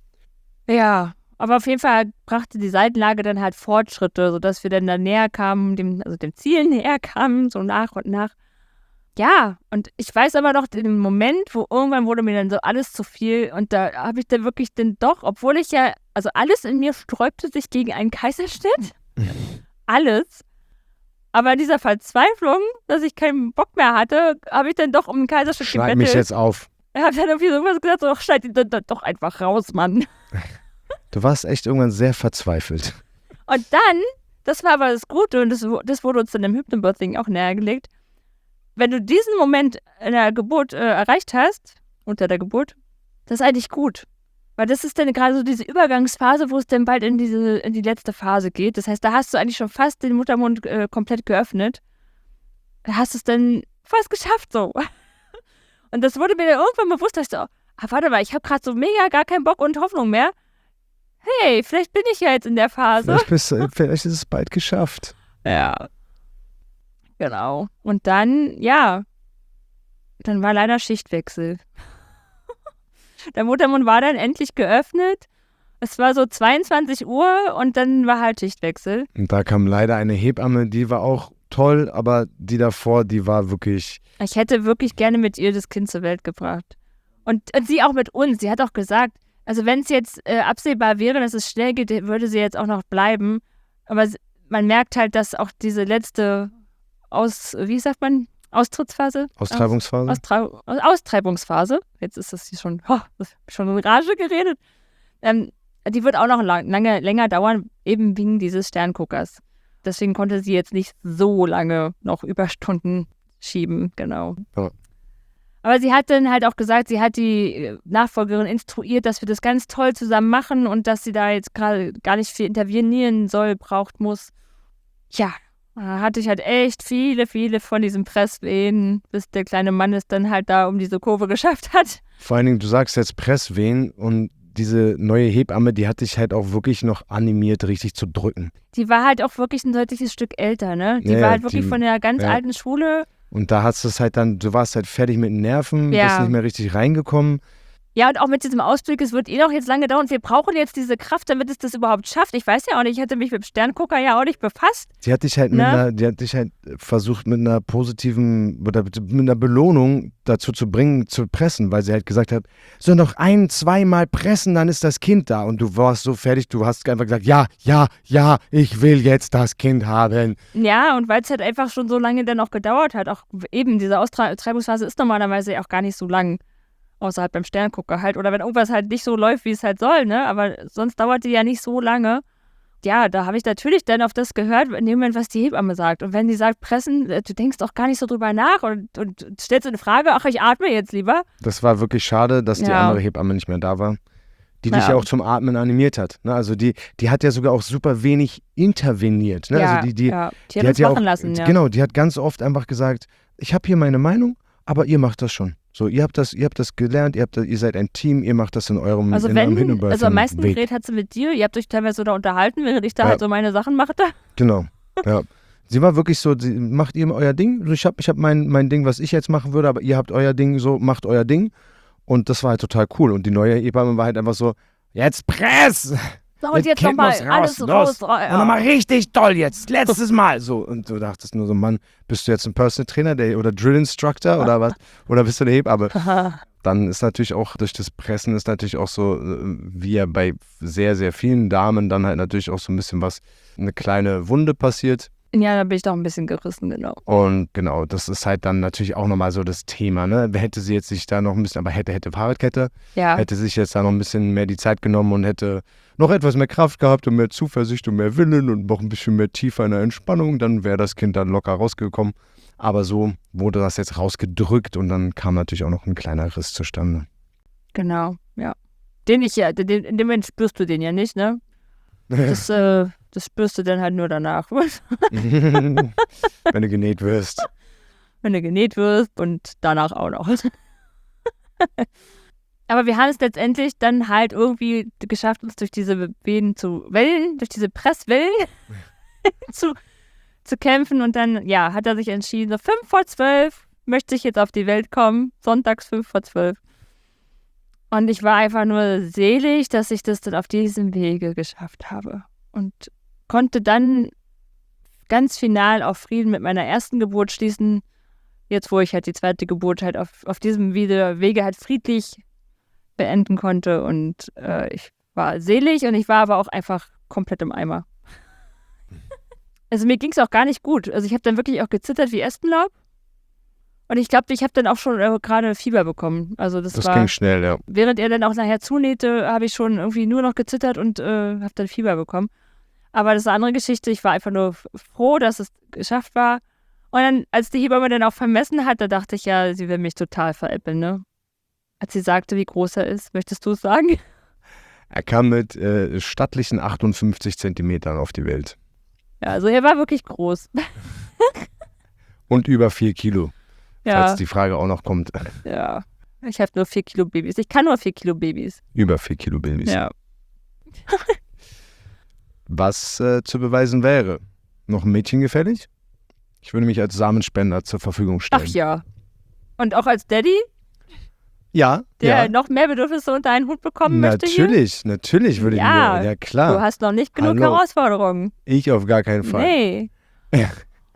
Ja, aber auf jeden Fall brachte die Seitenlage dann halt Fortschritte, sodass wir dann da näher kamen, dem, also dem Ziel näher kamen, so nach und nach. Ja, und ich weiß aber noch den Moment, wo irgendwann wurde mir dann so alles zu viel und da habe ich dann wirklich dann doch, obwohl ich ja, also alles in mir sträubte sich gegen einen Kaiserschnitt, alles, aber in dieser Verzweiflung, dass ich keinen Bock mehr hatte, habe ich dann doch um einen Kaiserschnitt Schneid gebettelt. mich jetzt auf. Ich habe dann irgendwie so irgendwas gesagt, so, schneid ihn dann doch einfach raus, Mann. Du warst echt irgendwann sehr verzweifelt. Und dann, das war aber das Gute und das, das wurde uns dann im Hypnobirthing auch nähergelegt, wenn du diesen Moment in der Geburt äh, erreicht hast, unter der Geburt, das ist eigentlich gut. Weil das ist dann gerade so diese Übergangsphase, wo es dann bald in, diese, in die letzte Phase geht. Das heißt, da hast du eigentlich schon fast den Muttermund äh, komplett geöffnet. Da hast du es dann fast geschafft so. Und das wurde mir dann irgendwann bewusst, dass ich so, ah, warte mal, ich habe gerade so mega gar keinen Bock und Hoffnung mehr. Hey, vielleicht bin ich ja jetzt in der Phase. Vielleicht, bist, vielleicht ist es bald geschafft. Ja. Genau. Und dann, ja, dann war leider Schichtwechsel. Der Muttermund war dann endlich geöffnet. Es war so zweiundzwanzig Uhr und dann war halt Schichtwechsel. Und da kam leider eine Hebamme, die war auch toll, aber die davor, die war wirklich... Ich hätte wirklich gerne mit ihr das Kind zur Welt gebracht. Und, und sie auch mit uns. Sie hat auch gesagt, also wenn es jetzt äh, absehbar wäre, dass es schnell geht, würde sie jetzt auch noch bleiben. Aber man merkt halt, dass auch diese letzte Aus, wie sagt man, Austrittsphase? Austreibungsphase? Aus, Austra- Aus, Austreibungsphase. Jetzt ist das hier schon, oh, das hab ich schon in Rage geredet. Ähm, die wird auch noch lang, lange, länger dauern, eben wegen dieses Sternguckers. Deswegen konnte sie jetzt nicht so lange noch Überstunden schieben, genau. Ja. Aber sie hat dann halt auch gesagt, sie hat die Nachfolgerin instruiert, dass wir das ganz toll zusammen machen und dass sie da jetzt gerade gar nicht viel intervenieren soll, braucht, muss. Ja, da hatte ich halt echt viele, viele von diesen Presswehen, bis der kleine Mann es dann halt da um diese Kurve geschafft hat. Vor allen Dingen, du sagst jetzt Presswehen und diese neue Hebamme, die hat dich halt auch wirklich noch animiert, richtig zu drücken. Die war halt auch wirklich ein deutliches Stück älter, ne? Die Ja, war halt wirklich die, von der ganz ja. alten Schule. Und da hast du es halt dann, du warst halt fertig mit den Nerven, Ja. bist nicht mehr richtig reingekommen. Ja, und auch mit diesem Ausblick, es wird eh noch jetzt lange dauern. Wir brauchen jetzt diese Kraft, damit es das überhaupt schafft. Ich weiß ja auch nicht, ich hatte mich mit dem Sterngucker ja auch nicht befasst. Die hat dich halt mit Ne? einer, die hat dich halt versucht mit einer positiven oder mit einer Belohnung dazu zu bringen, zu pressen, weil sie halt gesagt hat, so noch ein, zweimal pressen, dann ist das Kind da. Und du warst so fertig, du hast einfach gesagt, ja, ja, ja, ich will jetzt das Kind haben. Ja, und weil es halt einfach schon so lange dann auch gedauert hat, auch eben diese Austreibungsphase ist normalerweise auch gar nicht so lang. Außer halt beim Sterngucker halt. Oder wenn irgendwas halt nicht so läuft, wie es halt soll, ne? Aber sonst dauert die ja nicht so lange. Ja, da habe ich natürlich dann auf das gehört, in dem Moment, was die Hebamme sagt. Und wenn die sagt, pressen, du denkst auch gar nicht so drüber nach und, und stellst eine Frage, ach, ich atme jetzt lieber. Das war wirklich schade, dass die Ja. andere Hebamme nicht mehr da war, die dich Ja. ja auch zum Atmen animiert hat. Ne? Also die, die hat ja sogar auch super wenig interveniert. Ne? Ja, also die, die, ja. Die hat die uns hat ja machen auch, lassen, ja. Genau, die hat ganz oft einfach gesagt, ich habe hier meine Meinung, aber ihr macht das schon. So, ihr habt das, ihr habt das gelernt, ihr, habt das, ihr seid ein Team, ihr macht das in eurem, Also in wenn, eurem Hypnobirthing also am meisten Weg. geredet hat sie mit dir, ihr habt euch teilweise so da unterhalten, während ich da Ja. halt so meine Sachen machte. Genau, ja. Sie war wirklich so, sie, macht ihr euer Ding. Ich habe ich hab mein, mein Ding, was ich jetzt machen würde, aber ihr habt euer Ding, so macht euer Ding. Und das war halt total cool. Und die neue Hebamme war halt einfach so, jetzt press! So, und jetzt nochmal alles raus. Und nochmal richtig toll jetzt, letztes Mal. So, und du dachtest nur so, Mann, bist du jetzt ein Personal Trainer der, oder Drill Instructor oder was? Oder bist du eine Hebamme? Dann ist natürlich auch durch das Pressen ist natürlich auch so, wie ja bei sehr, sehr vielen Damen dann halt natürlich auch so ein bisschen was, eine kleine Wunde passiert. Ja, da bin ich doch ein bisschen gerissen, genau. Und genau, das ist halt dann natürlich auch nochmal so das Thema, ne? Hätte sie jetzt sich da noch ein bisschen, aber hätte, hätte Fahrradkette, Ja. hätte sich jetzt da noch ein bisschen mehr die Zeit genommen und hätte noch etwas mehr Kraft gehabt und mehr Zuversicht und mehr Willen und noch ein bisschen mehr tiefer in der Entspannung, dann wäre das Kind dann locker rausgekommen. Aber so wurde das jetzt rausgedrückt und dann kam natürlich auch noch ein kleiner Riss zustande. Genau, ja. Den ich ja, den, in dem Moment spürst du den ja nicht, ne? Das, äh, das spürst du dann halt nur danach, Wenn du genäht wirst. wenn du genäht wirst und danach auch noch. Aber wir haben es letztendlich dann halt irgendwie geschafft, uns durch diese Wehen zu Wellen, durch diese Presswellen zu, zu kämpfen. Und dann, ja, hat er sich entschieden, so fünf vor zwölf möchte ich jetzt auf die Welt kommen. Sonntags fünf vor zwölf. Und ich war einfach nur selig, dass ich das dann auf diesem Wege geschafft habe. Und konnte dann ganz final auf Frieden mit meiner ersten Geburt schließen. Jetzt, wo ich halt die zweite Geburt halt auf, auf diesem Wege halt friedlich beenden konnte. Und äh, ich war selig und ich war aber auch einfach komplett im Eimer. Also mir ging es auch gar nicht gut. Also ich habe dann wirklich auch gezittert wie Espenlaub. Und ich glaube, ich habe dann auch schon äh, gerade Fieber bekommen. Also das, Das war, ging schnell, ja. während er dann auch nachher zunähte, habe ich schon irgendwie nur noch gezittert und äh, habe dann Fieber bekommen. Aber das ist eine andere Geschichte. Ich war einfach nur froh, dass es geschafft war. Und dann, als die Hebamme dann auch vermessen hat, da dachte ich ja, sie will mich total veräppeln, ne? Als sie sagte, wie groß er ist, möchtest du es sagen? Er kam mit äh, stattlichen achtundfünfzig Zentimetern auf die Welt. Ja, also er war wirklich groß. Und über vier Kilo, Ja, falls die Frage auch noch kommt. ja. Ich habe nur vier Kilo Babys. Ich kann nur vier Kilo Babys. Über vier Kilo Babys. Ja. Was äh, zu beweisen wäre. Noch ein Mädchen gefällig? Ich würde mich als Samenspender zur Verfügung stellen. Ach ja. Und auch als Daddy, Ja, der ja. noch mehr Bedürfnisse unter einen Hut bekommen möchte hier? Natürlich, natürlich würde Ja. ich mir, ja klar. Du hast noch nicht genug Hallo. Herausforderungen. Ich auf gar keinen Fall. Nee. Ja.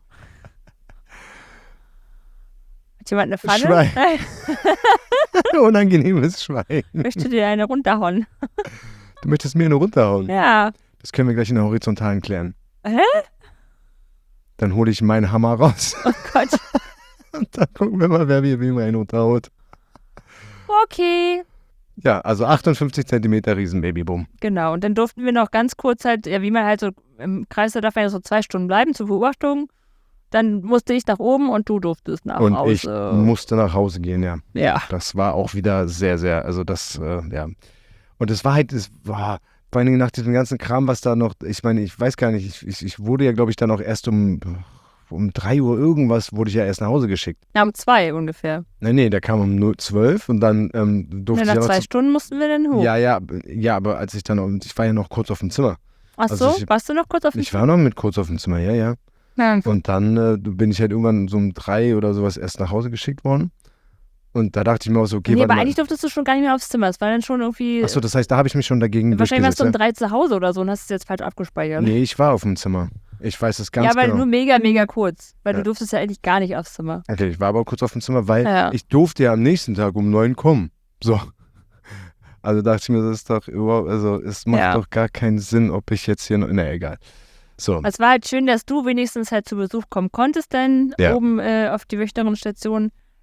Hat jemand eine Pfanne? Schwein. Nein. Unangenehmes Schwein. Möchte dir eine runterhauen? Du möchtest mir eine runterhauen. Ja. Das können wir gleich in der Horizontalen klären. Hä? Dann hole ich meinen Hammer raus Oh Gott. und dann gucken wir mal, wer mir wem einen runterhaut. Okay. Ja, also achtundfünfzig Zentimeter Riesenbabyboom. Genau. Und dann durften wir noch ganz kurz halt, ja, wie man halt so im Kreis, da darf man ja so zwei Stunden bleiben zur Beobachtung. Dann musste ich nach oben und du durftest nach Und Hause. ich musste nach Hause gehen, ja. Ja. Das war auch wieder sehr, sehr, also das, äh, ja. Und es war halt, es war, vor allen Dingen nach diesem ganzen Kram, was da noch, ich meine, ich weiß gar nicht, ich, ich, ich wurde ja, glaube ich, dann auch erst um, um drei Uhr irgendwas, wurde ich ja erst nach Hause geschickt. Ja, um zwei ungefähr. Nee, nee, der kam um zwölf und dann ähm, durfte Und ich nach ja noch zwei zu- Stunden mussten wir dann hoch. Ja, ja, ja, aber als ich dann, ich war ja noch kurz auf dem Zimmer. Ach so, also ich- warst du noch kurz auf dem Ich war noch mit kurz auf dem Zimmer, ja, ja. Ja. Und dann äh, bin ich halt irgendwann so um drei oder sowas erst nach Hause geschickt worden. Und da dachte ich mir auch so, okay, Nee, warte aber mal. eigentlich durftest du schon gar nicht mehr aufs Zimmer. Es war dann schon irgendwie. Achso, das heißt, da habe ich mich schon dagegen wahrscheinlich warst du um durchgesetzt. drei zu Hause oder so und hast es jetzt falsch abgespeichert. Nee, ich war auf dem Zimmer. Ich weiß es ganz ja, aber genau. nur mega, mega kurz. Weil Ja. du durftest ja eigentlich gar nicht aufs Zimmer. Okay, ich war aber kurz auf dem Zimmer, weil Ja. ich durfte ja am nächsten Tag um neun kommen. So. Also dachte ich mir, das ist doch überhaupt, also es macht Ja. doch gar keinen Sinn, ob ich jetzt hier noch, na egal. So. Es war halt schön, dass du wenigstens halt zu Besuch kommen konntest, dann Ja. oben äh, auf die Wöchnerin-Station.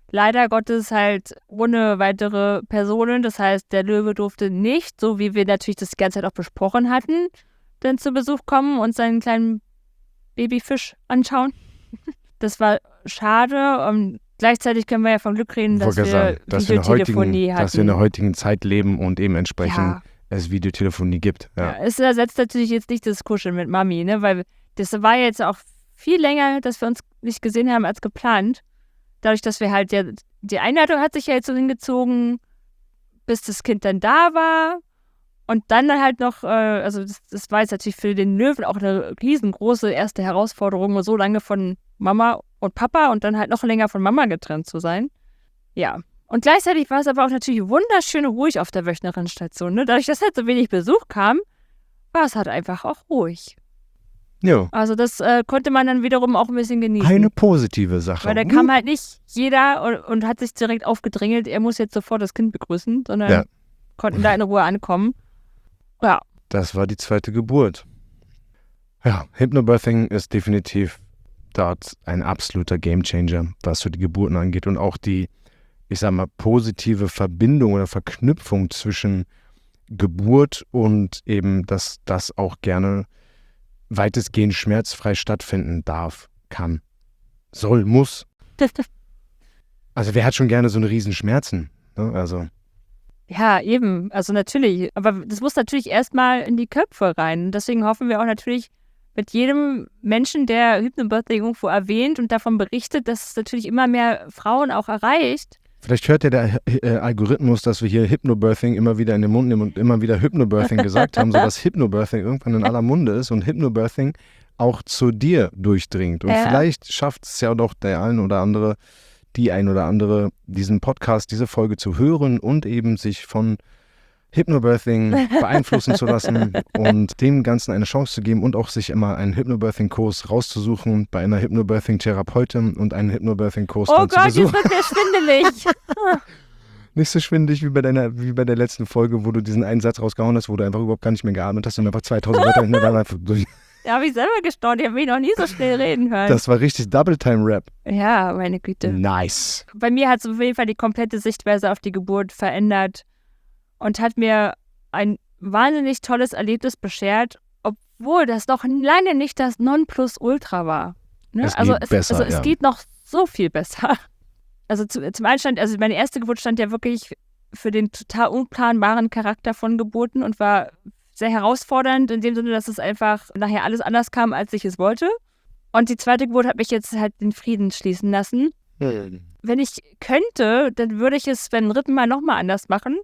leider Gottes halt ohne weitere Personen. Das heißt, der Löwe durfte nicht, so wie wir natürlich das die ganze Zeit auch besprochen hatten, dann zu Besuch kommen und seinen kleinen Babyfisch anschauen. Das war schade. Und gleichzeitig können wir ja von Glück reden, dass wir sagen, dass Videotelefonie wir hatten. Dass wir in der heutigen Zeit leben und eben entsprechend Ja. es Videotelefonie gibt. Ja. Ja, es ersetzt natürlich jetzt nicht das Kuscheln mit Mami, ne? Weil das war jetzt auch viel länger, dass wir uns nicht gesehen haben als geplant. Dadurch, dass wir halt, ja, die Einladung hat sich ja jetzt so hingezogen, bis das Kind dann da war. Und dann halt noch, äh, also das, das war jetzt natürlich für den Löwen auch eine riesengroße erste Herausforderung, so lange von Mama und Papa und dann halt noch länger von Mama getrennt zu sein. Ja. Und gleichzeitig war es aber auch natürlich wunderschön ruhig auf der Wöchnerinnenstation. Ne? Dadurch, dass halt so wenig Besuch kam, war es halt einfach auch ruhig. Jo. Also das äh, konnte man dann wiederum auch ein bisschen genießen. Eine positive Sache. Weil da kam halt nicht jeder und, und hat sich direkt aufgedrängelt, er muss jetzt sofort das Kind begrüßen, sondern Ja. konnten da in Ruhe ankommen. Ja. Das war die zweite Geburt. Ja, Hypnobirthing ist definitiv dort ein absoluter Gamechanger, was so die Geburten angeht und auch die, ich sag mal, positive Verbindung oder Verknüpfung zwischen Geburt und eben, dass das auch gerne weitestgehend schmerzfrei stattfinden darf, kann, soll, muss. Also wer hat schon gerne so eine riesen Schmerzen? Ne? Also Ja, eben. Also natürlich. Aber das muss natürlich erstmal in die Köpfe rein. Deswegen hoffen wir auch natürlich mit jedem Menschen, der Hypnobirthing irgendwo erwähnt und davon berichtet, dass es natürlich immer mehr Frauen auch erreicht. vielleicht hört ja der äh, Algorithmus, dass wir hier Hypnobirthing immer wieder in den Mund nehmen und immer wieder Hypnobirthing gesagt haben, sodass Hypnobirthing irgendwann in aller Munde ist und Hypnobirthing auch zu dir durchdringt. Und Ja. vielleicht schafft es ja doch der ein oder andere, die ein oder andere, diesen Podcast, diese Folge zu hören und eben sich von Hypnobirthing beeinflussen zu lassen und dem Ganzen eine Chance zu geben und auch sich immer einen Hypnobirthing-Kurs rauszusuchen bei einer Hypnobirthing-Therapeutin und einen Hypnobirthing-Kurs Oh dann zu Gott, jetzt besuchen. wird mir schwindelig. Nicht so schwindig wie bei deiner, wie bei der letzten Folge, wo du diesen einen Satz rausgehauen hast, wo du einfach überhaupt gar nicht mehr geatmet hast und einfach zweitausend Wörter hintereinander einfach durch. Da habe ich selber gestaunt. Ich habe mich noch nie so schnell reden hören. Das war richtig Double-Time-Rap. Ja, meine Güte. Nice. Bei mir hat es auf jeden Fall die komplette Sichtweise auf die Geburt verändert und hat mir ein wahnsinnig tolles Erlebnis beschert, obwohl das noch lange nicht das Nonplusultra war. Ne? Es also geht es, besser, also es ja. geht noch so viel besser. Also zu, zum einen stand, also meine erste Geburt stand ja wirklich für den total unplanbaren Charakter von Geburten und war sehr herausfordernd in dem Sinne, dass es einfach nachher alles anders kam, als ich es wollte. Und die zweite Geburt hat mich jetzt halt den Frieden schließen lassen. Hm. Wenn ich könnte, dann würde ich es beim dritten Mal nochmal anders machen.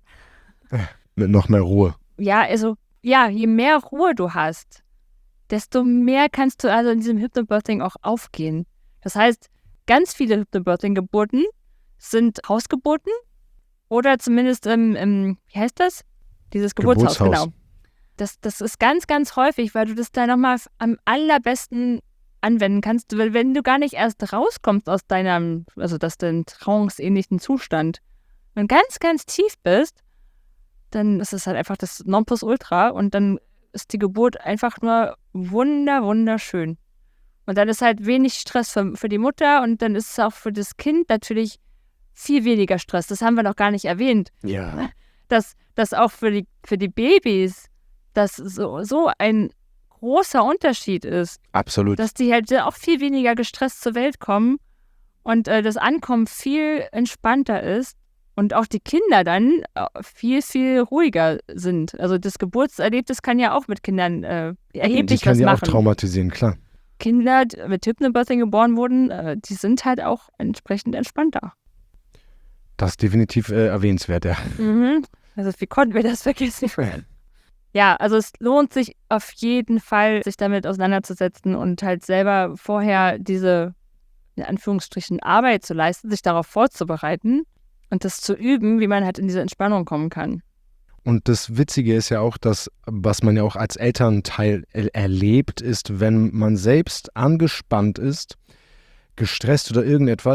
Mit noch mehr Ruhe. Ja, also, ja, je mehr Ruhe du hast, desto mehr kannst du also in diesem Hypnobirthing auch aufgehen. Das heißt, ganz viele Hypnobirthing-Geburten sind Hausgeburten oder zumindest im, im, wie heißt das? Dieses Geburtshaus, Geburtshaus. genau. Das, das ist ganz, ganz häufig, weil du das da nochmal am allerbesten anwenden kannst, weil wenn du gar nicht erst rauskommst aus deinem, also aus deinem tranceähnlichen Zustand und ganz, ganz tief bist, dann ist es halt einfach das Nonplusultra und dann ist die Geburt einfach nur wunder, wunderschön. Und dann ist halt wenig Stress für, für die Mutter und dann ist es auch für das Kind natürlich viel weniger Stress. Das haben wir noch gar nicht erwähnt. Ja. Dass, dass auch für die, für die Babys das so, so ein großer Unterschied ist, Absolut. dass die halt auch viel weniger gestresst zur Welt kommen und äh, das Ankommen viel entspannter ist und auch die Kinder dann äh, viel, viel ruhiger sind. Also das Geburtserlebnis kann ja auch mit Kindern äh, erheblich Die kann was ja auch machen. traumatisieren, klar. Kinder, die mit Hypnobirthing geboren wurden, äh, die sind halt auch entsprechend entspannter. Das ist definitiv äh, erwähnenswert, ja. Mhm. Also wie konnten wir das vergessen? Ja, also es lohnt sich auf jeden Fall, sich damit auseinanderzusetzen und halt selber vorher diese, in Anführungsstrichen, Arbeit zu leisten, sich darauf vorzubereiten und das zu üben, wie man halt in diese Entspannung kommen kann. Und das Witzige ist ja auch, dass, was man ja auch als Elternteil er- erlebt, ist, wenn man selbst angespannt ist, gestresst oder irgendetwas,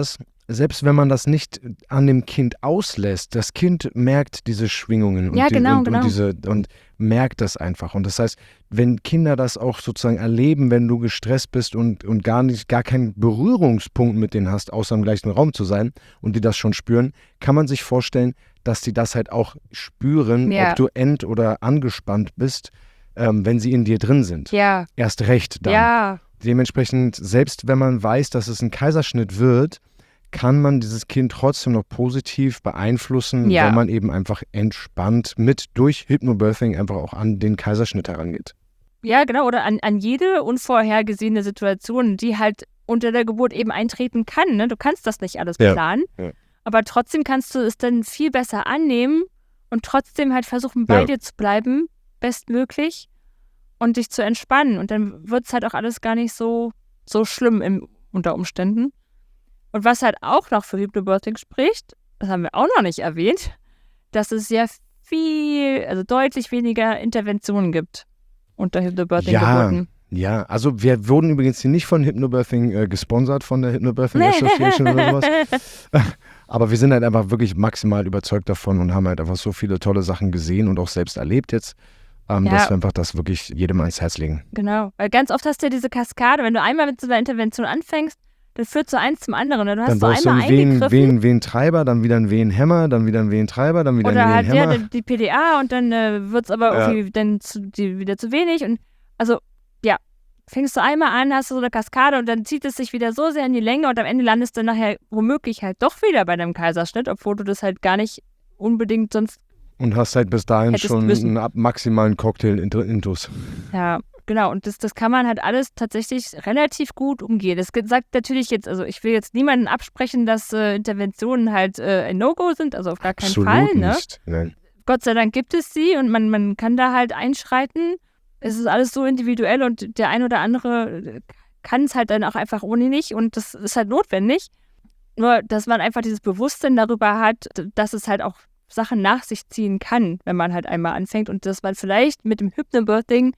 selbst wenn man das nicht an dem Kind auslässt, das Kind merkt diese Schwingungen und, Ja, die, genau, und, genau. und, diese, und merkt das einfach. Und das heißt, wenn Kinder das auch sozusagen erleben, wenn du gestresst bist und, und gar nicht, gar keinen Berührungspunkt mit denen hast, außer im gleichen Raum zu sein und die das schon spüren, kann man sich vorstellen, dass die das halt auch spüren, Ja. ob du ent- oder angespannt bist, ähm, wenn sie in dir drin sind. Ja, Erst recht dann. ja, Dementsprechend, selbst wenn man weiß, dass es ein Kaiserschnitt wird, kann man dieses Kind trotzdem noch positiv beeinflussen, Ja. wenn man eben einfach entspannt mit durch Hypnobirthing einfach auch an den Kaiserschnitt herangeht. ja, genau. Oder an, an jede unvorhergesehene Situation, die halt unter der Geburt eben eintreten kann. Ne? Du kannst das nicht alles Ja. planen, Ja. aber trotzdem kannst du es dann viel besser annehmen und trotzdem halt versuchen, bei Ja. dir zu bleiben, bestmöglich, und dich zu entspannen. Und dann wird es halt auch alles gar nicht so, so schlimm im, unter Umständen. Und was halt auch noch für Hypnobirthing spricht, das haben wir auch noch nicht erwähnt, dass es ja viel, also deutlich weniger Interventionen gibt unter Hypnobirthing-Geburten. Ja, also wir wurden übrigens hier nicht von Hypnobirthing äh, gesponsert, von der Hypnobirthing Association oder sowas. Aber wir sind halt einfach wirklich maximal überzeugt davon und haben halt einfach so viele tolle Sachen gesehen und auch selbst erlebt jetzt, ähm, Ja. dass wir einfach das wirklich jedem ans Herz legen. Genau, weil ganz oft hast du ja diese Kaskade, wenn du einmal mit so einer Intervention anfängst, dann führt so eins zum anderen. Du hast Dann so brauchst du einmal einen Wehen, eingegriffen Wehen, Wehen-Treiber, dann wieder einen Wehen-Hämmer, dann wieder einen Wehen-Treiber, dann wieder oder einen halt ja, Wehen-Hämmer. die, die P D A und dann äh, wird es aber Ja. irgendwie dann zu, die, wieder zu wenig. Und also, ja, fängst du einmal an, hast du so eine Kaskade und dann zieht es sich wieder so sehr in die Länge und am Ende landest du nachher womöglich halt doch wieder bei einem Kaiserschnitt, obwohl du das halt gar nicht unbedingt sonst, Und hast halt bis dahin Hättest schon müssen. einen ab- maximalen Cocktail intu- intus. ja, genau. Und das, das kann man halt alles tatsächlich relativ gut umgehen. Das ge- sagt natürlich jetzt, also ich will jetzt niemanden absprechen, dass äh, Interventionen halt äh, ein No-Go sind, also auf gar keinen Absolut Fall, ne? nicht. Nein. Gott sei Dank gibt es sie und man, man kann da halt einschreiten. Es ist alles so individuell und der ein oder andere kann es halt dann auch einfach ohne nicht und das ist halt notwendig. Nur, dass man einfach dieses Bewusstsein darüber hat, dass es halt auch Sachen nach sich ziehen kann, wenn man halt einmal anfängt und dass man vielleicht mit dem Hypnobirthing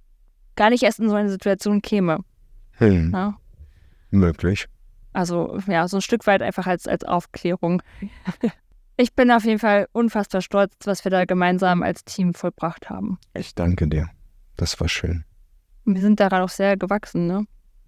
gar nicht erst in so eine Situation käme. Hm. Ja? Möglich. Also ja, so ein Stück weit einfach als, als Aufklärung. Ich bin auf jeden Fall unfassbar stolz, was wir da gemeinsam als Team vollbracht haben. Ich danke dir. Das war schön. Und wir sind daran auch sehr gewachsen, ne?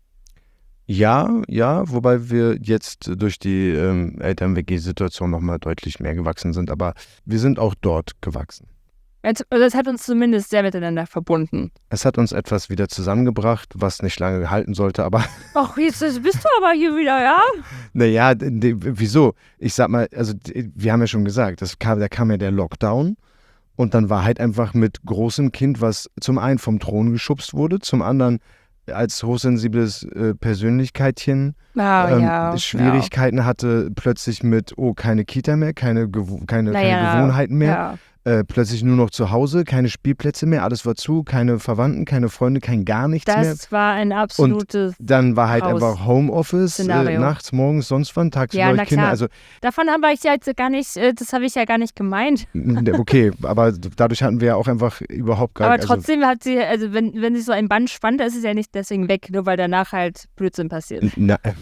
Ja, ja, wobei wir jetzt durch die ähm, Eltern-W G-Situation nochmal deutlich mehr gewachsen sind, aber wir sind auch dort gewachsen. Also, das hat uns zumindest sehr miteinander verbunden. Es hat uns etwas wieder zusammengebracht, was nicht lange halten sollte, aber Ach, jetzt bist du aber hier wieder, ja? naja, d- d- wieso? Ich sag mal, also d- wir haben ja schon gesagt, das kam, da kam ja der Lockdown und dann war halt einfach mit großem Kind, was zum einen vom Thron geschubst wurde, zum anderen als hochsensibles äh, Persönlichkeitchen Ah, ähm, ja. Schwierigkeiten hatte, plötzlich mit, oh, keine Kita mehr, keine, Gewo keine, Ja. keine Naja, Gewohnheiten mehr, Ja. äh, plötzlich nur noch zu Hause, keine Spielplätze mehr, alles war zu, keine Verwandten, keine Freunde, kein gar nichts mehr. Das war ein absolutes. Dann war halt Haus- einfach Homeoffice, äh, Szenario. nachts, morgens, sonst wann, tagsüber Ja, na Kinder. klar. Also, Davon habe ich ja jetzt gar nicht, äh, das habe ich ja gar nicht gemeint. okay, aber dadurch hatten wir ja auch einfach überhaupt gar Aber also, trotzdem hat sie, also wenn, wenn sich so ein Band spannt, ist es ja nicht deswegen weg, nur weil danach halt Blödsinn passiert. Na, äh,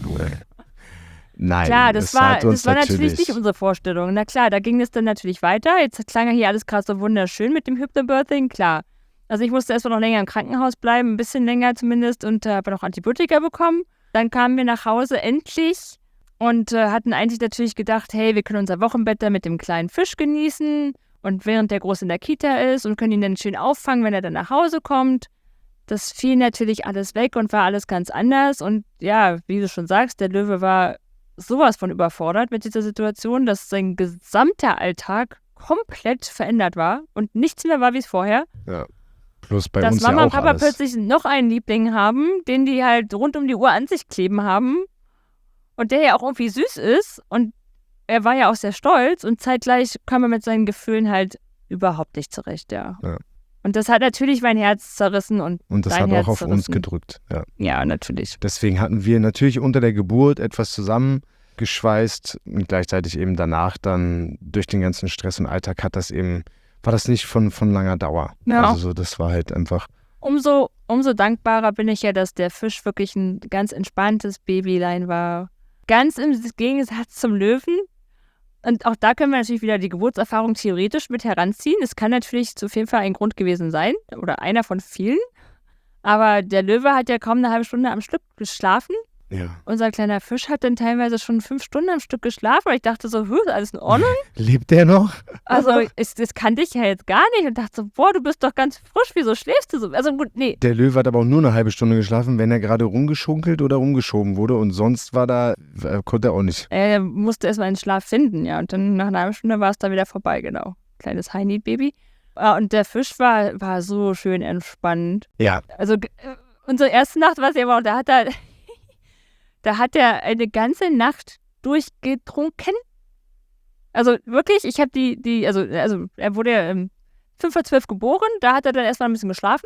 nein, Klar, das es war, hat uns das war natürlich nicht unsere Vorstellung. Na klar, da ging es dann natürlich weiter. Jetzt klang ja hier alles gerade so wunderschön mit dem Hypnobirthing, klar. Also ich musste erstmal noch länger im Krankenhaus bleiben, ein bisschen länger zumindest, und äh, habe noch Antibiotika bekommen. Dann kamen wir nach Hause endlich und äh, hatten eigentlich natürlich gedacht, hey, wir können unser Wochenbett da mit dem kleinen Fisch genießen und während der Groß in der Kita ist und können ihn dann schön auffangen, wenn er dann nach Hause kommt. Das fiel natürlich alles weg und war alles ganz anders. Und ja, wie du schon sagst, der Löwe war sowas von überfordert mit dieser Situation, dass sein gesamter Alltag komplett verändert war und nichts mehr war, wie es vorher. Ja. Plus bei Dass uns Mama ja und auch Papa alles. plötzlich noch einen Liebling haben, den die halt rund um die Uhr an sich kleben haben und der ja auch irgendwie süß ist und er war ja auch sehr stolz und zeitgleich kam er mit seinen Gefühlen halt überhaupt nicht zurecht, ja. Ja. Und das hat natürlich mein Herz zerrissen und Und das dein hat Herz auch auf uns zerrissen. gedrückt. Ja. Ja, natürlich. Deswegen hatten wir natürlich unter der Geburt etwas zusammengeschweißt und gleichzeitig eben danach dann durch den ganzen Stress und Alltag hat das eben, war das nicht von, von langer Dauer. Ja. Also so, das war halt einfach, Umso, umso dankbarer bin ich ja, dass der Fisch wirklich ein ganz entspanntes Babylein war. ganz im Gegensatz zum Löwen. Und auch da können wir natürlich wieder die Geburtserfahrung theoretisch mit heranziehen. Es kann natürlich auf jeden Fall ein Grund gewesen sein oder einer von vielen. Aber der Löwe hat ja kaum eine halbe Stunde am Stück geschlafen. Ja. Unser kleiner Fisch hat dann teilweise schon fünf Stunden am Stück geschlafen. Und ich dachte so, ist alles in Ordnung? Lebt der noch? Also ich, das kannte ich ja jetzt gar nicht. Und dachte so, boah, du bist doch ganz frisch. Wieso schläfst du so? Also gut, nee. Der Löwe hat aber auch nur eine halbe Stunde geschlafen, wenn er gerade rumgeschunkelt oder rumgeschoben wurde. Und sonst war da, äh, konnte er auch nicht. Er musste erstmal einen Schlaf finden, ja. Und dann nach einer halben Stunde war es dann wieder vorbei, genau. Kleines Heini-Baby. Und der Fisch war, war so schön entspannt. Ja. Also äh, unsere erste Nacht war es ja immer, da hat er, da hat er eine ganze Nacht durchgetrunken. Also wirklich, ich habe die, die, also, also er wurde ja um fünf vor zwölf geboren, da hat er dann erstmal ein bisschen geschlafen.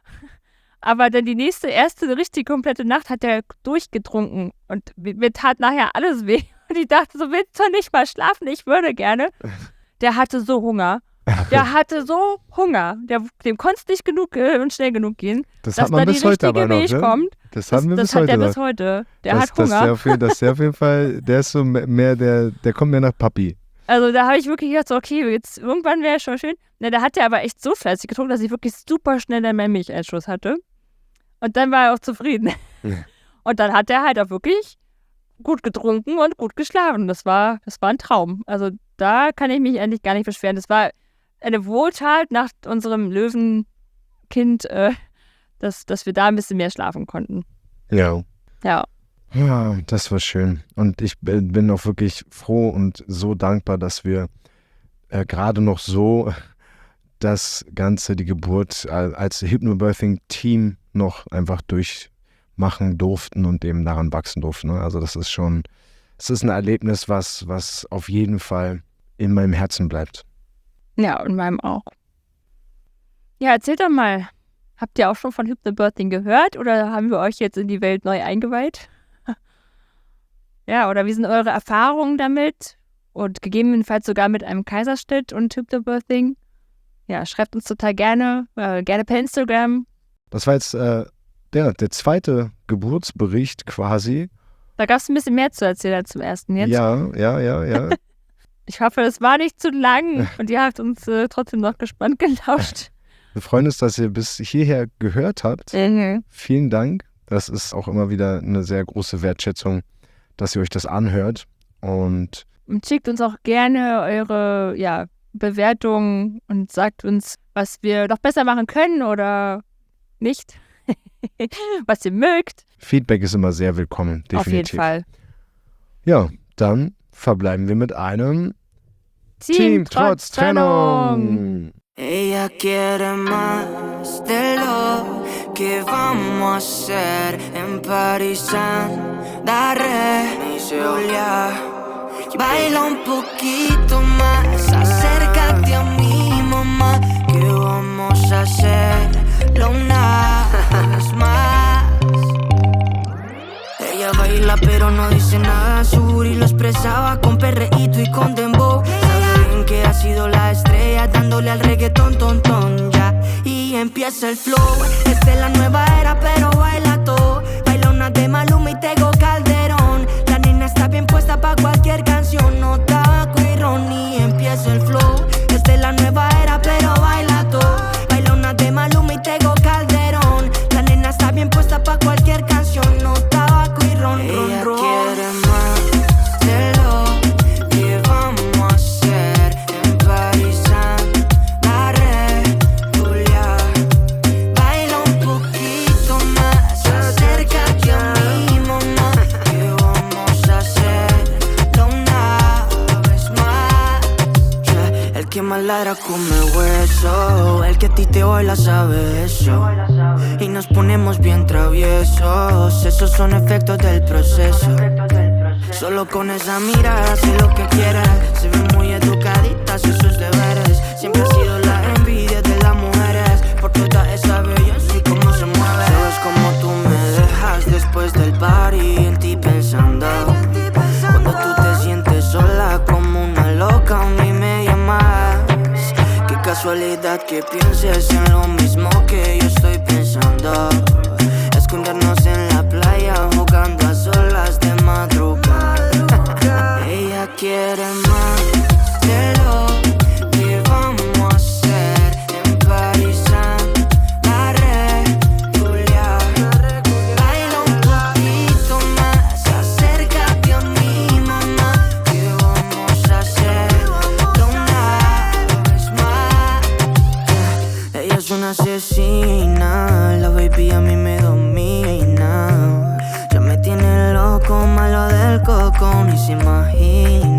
Aber dann die nächste, erste richtig komplette Nacht hat er durchgetrunken. Und mir tat nachher alles weh. Und ich dachte so, willst du nicht mal schlafen? Ich würde gerne. Der hatte so Hunger. Der hatte so Hunger. Der, dem konnte es nicht genug äh, und schnell genug gehen, Das dass hat man da bis die heute richtige aber noch, Milch ne? kommt. Das haben wir das bis hat heute der noch. bis heute. Der das, hat das Hunger. Der auf jeden, das ist der auf jeden Fall, der ist so mehr, der, der kommt mehr nach Papi. Also da habe ich wirklich gedacht, so, okay, jetzt irgendwann wäre es schon schön. Na, da hat er aber echt so fleißig getrunken, dass ich wirklich super schnell dann meinen Milcheinschuss hatte. Und dann war er auch zufrieden. Ja. Und dann hat er halt auch wirklich gut getrunken und gut geschlafen. Das war, das war ein Traum. Also da kann ich mich eigentlich gar nicht beschweren. Das war eine Wohltat nach unserem Löwenkind, äh, dass, dass wir da ein bisschen mehr schlafen konnten. Ja. Ja. Ja, das war schön. Und ich bin auch wirklich froh und so dankbar, dass wir äh, gerade noch so das Ganze, die Geburt äh, als Hypnobirthing-Team noch einfach durchmachen durften und eben daran wachsen durften. Ne? Also das ist schon, es ist ein Erlebnis, was, was auf jeden Fall in meinem Herzen bleibt. Ja, und meinem auch. Ja, erzählt doch mal, habt ihr auch schon von Hypnobirthing gehört oder haben wir euch jetzt in die Welt neu eingeweiht? Ja, oder wie sind eure Erfahrungen damit? Und gegebenenfalls sogar mit einem Kaiserschnitt und Hypnobirthing? Ja, schreibt uns total gerne, äh, gerne per Instagram. Das war jetzt äh, der, der zweite Geburtsbericht quasi. Da gab es ein bisschen mehr zu erzählen als zum ersten jetzt. Ja, ja, ja, ja. Ich hoffe, es war nicht zu lang und ihr habt uns äh, trotzdem noch gespannt gelauscht. Wir freuen uns, dass ihr bis hierher gehört habt. Mhm. Vielen Dank. Das ist auch immer wieder eine sehr große Wertschätzung, dass ihr euch das anhört. Und, und schickt uns auch gerne eure ja, Bewertungen und sagt uns, was wir noch besser machen können oder nicht. Was ihr mögt. Feedback ist immer sehr willkommen, definitiv. Auf jeden Fall. Ja, dann verbleiben wir mit einem Team, Team trotz trotz Trennung. Ella quiere más de lo que vamos a hacer en París. Daré Julia, baila un poquito más, acércate a mi mamá, que vamos a hacerlo una vez más. Ella baila pero no dice nada, su booty lo expresaba con perreíto y con dembow. Sabe bien que ha sido la estrella dándole al reggaetón, ton, ton, ya. Y empieza el flow, esta es la nueva era pero baila todo. Baila una de Maluma y Tego Calderón. La nena está bien puesta pa' cualquier canción, no tabaco y ron. Y empieza el flow, esta es la nueva era pero baila todo. Baila una de Maluma y Tego Calderón. La nena está bien puesta pa' cualquier canción, no tabaco y ron, ron, ron. Ella quiere más de lo que vamos a hacer en París. Daré Julia, baila un poquito más, acércate a mi mamá, que vamos a hacerlo una vez más. Yeah. El que más ladra come hueso, el que a ti te baila sabe eso. Y nos ponemos bien traviesos, esos son efectos del proceso. Solo con esa mirada hace lo que quiere. Se ven muy educaditas y sus deberes. Siempre ha sido la envidia de las mujeres por toda esa belleza y cómo se mueve. Sabes cómo tú me dejas después del party, en ti pensando. Cuando tú te sientes sola como una loca, a mí me llamas. Qué casualidad que pienses en lo mismo que yo estoy pensando. Escondernos en la playa jugando a solas de madrugada. se imagina.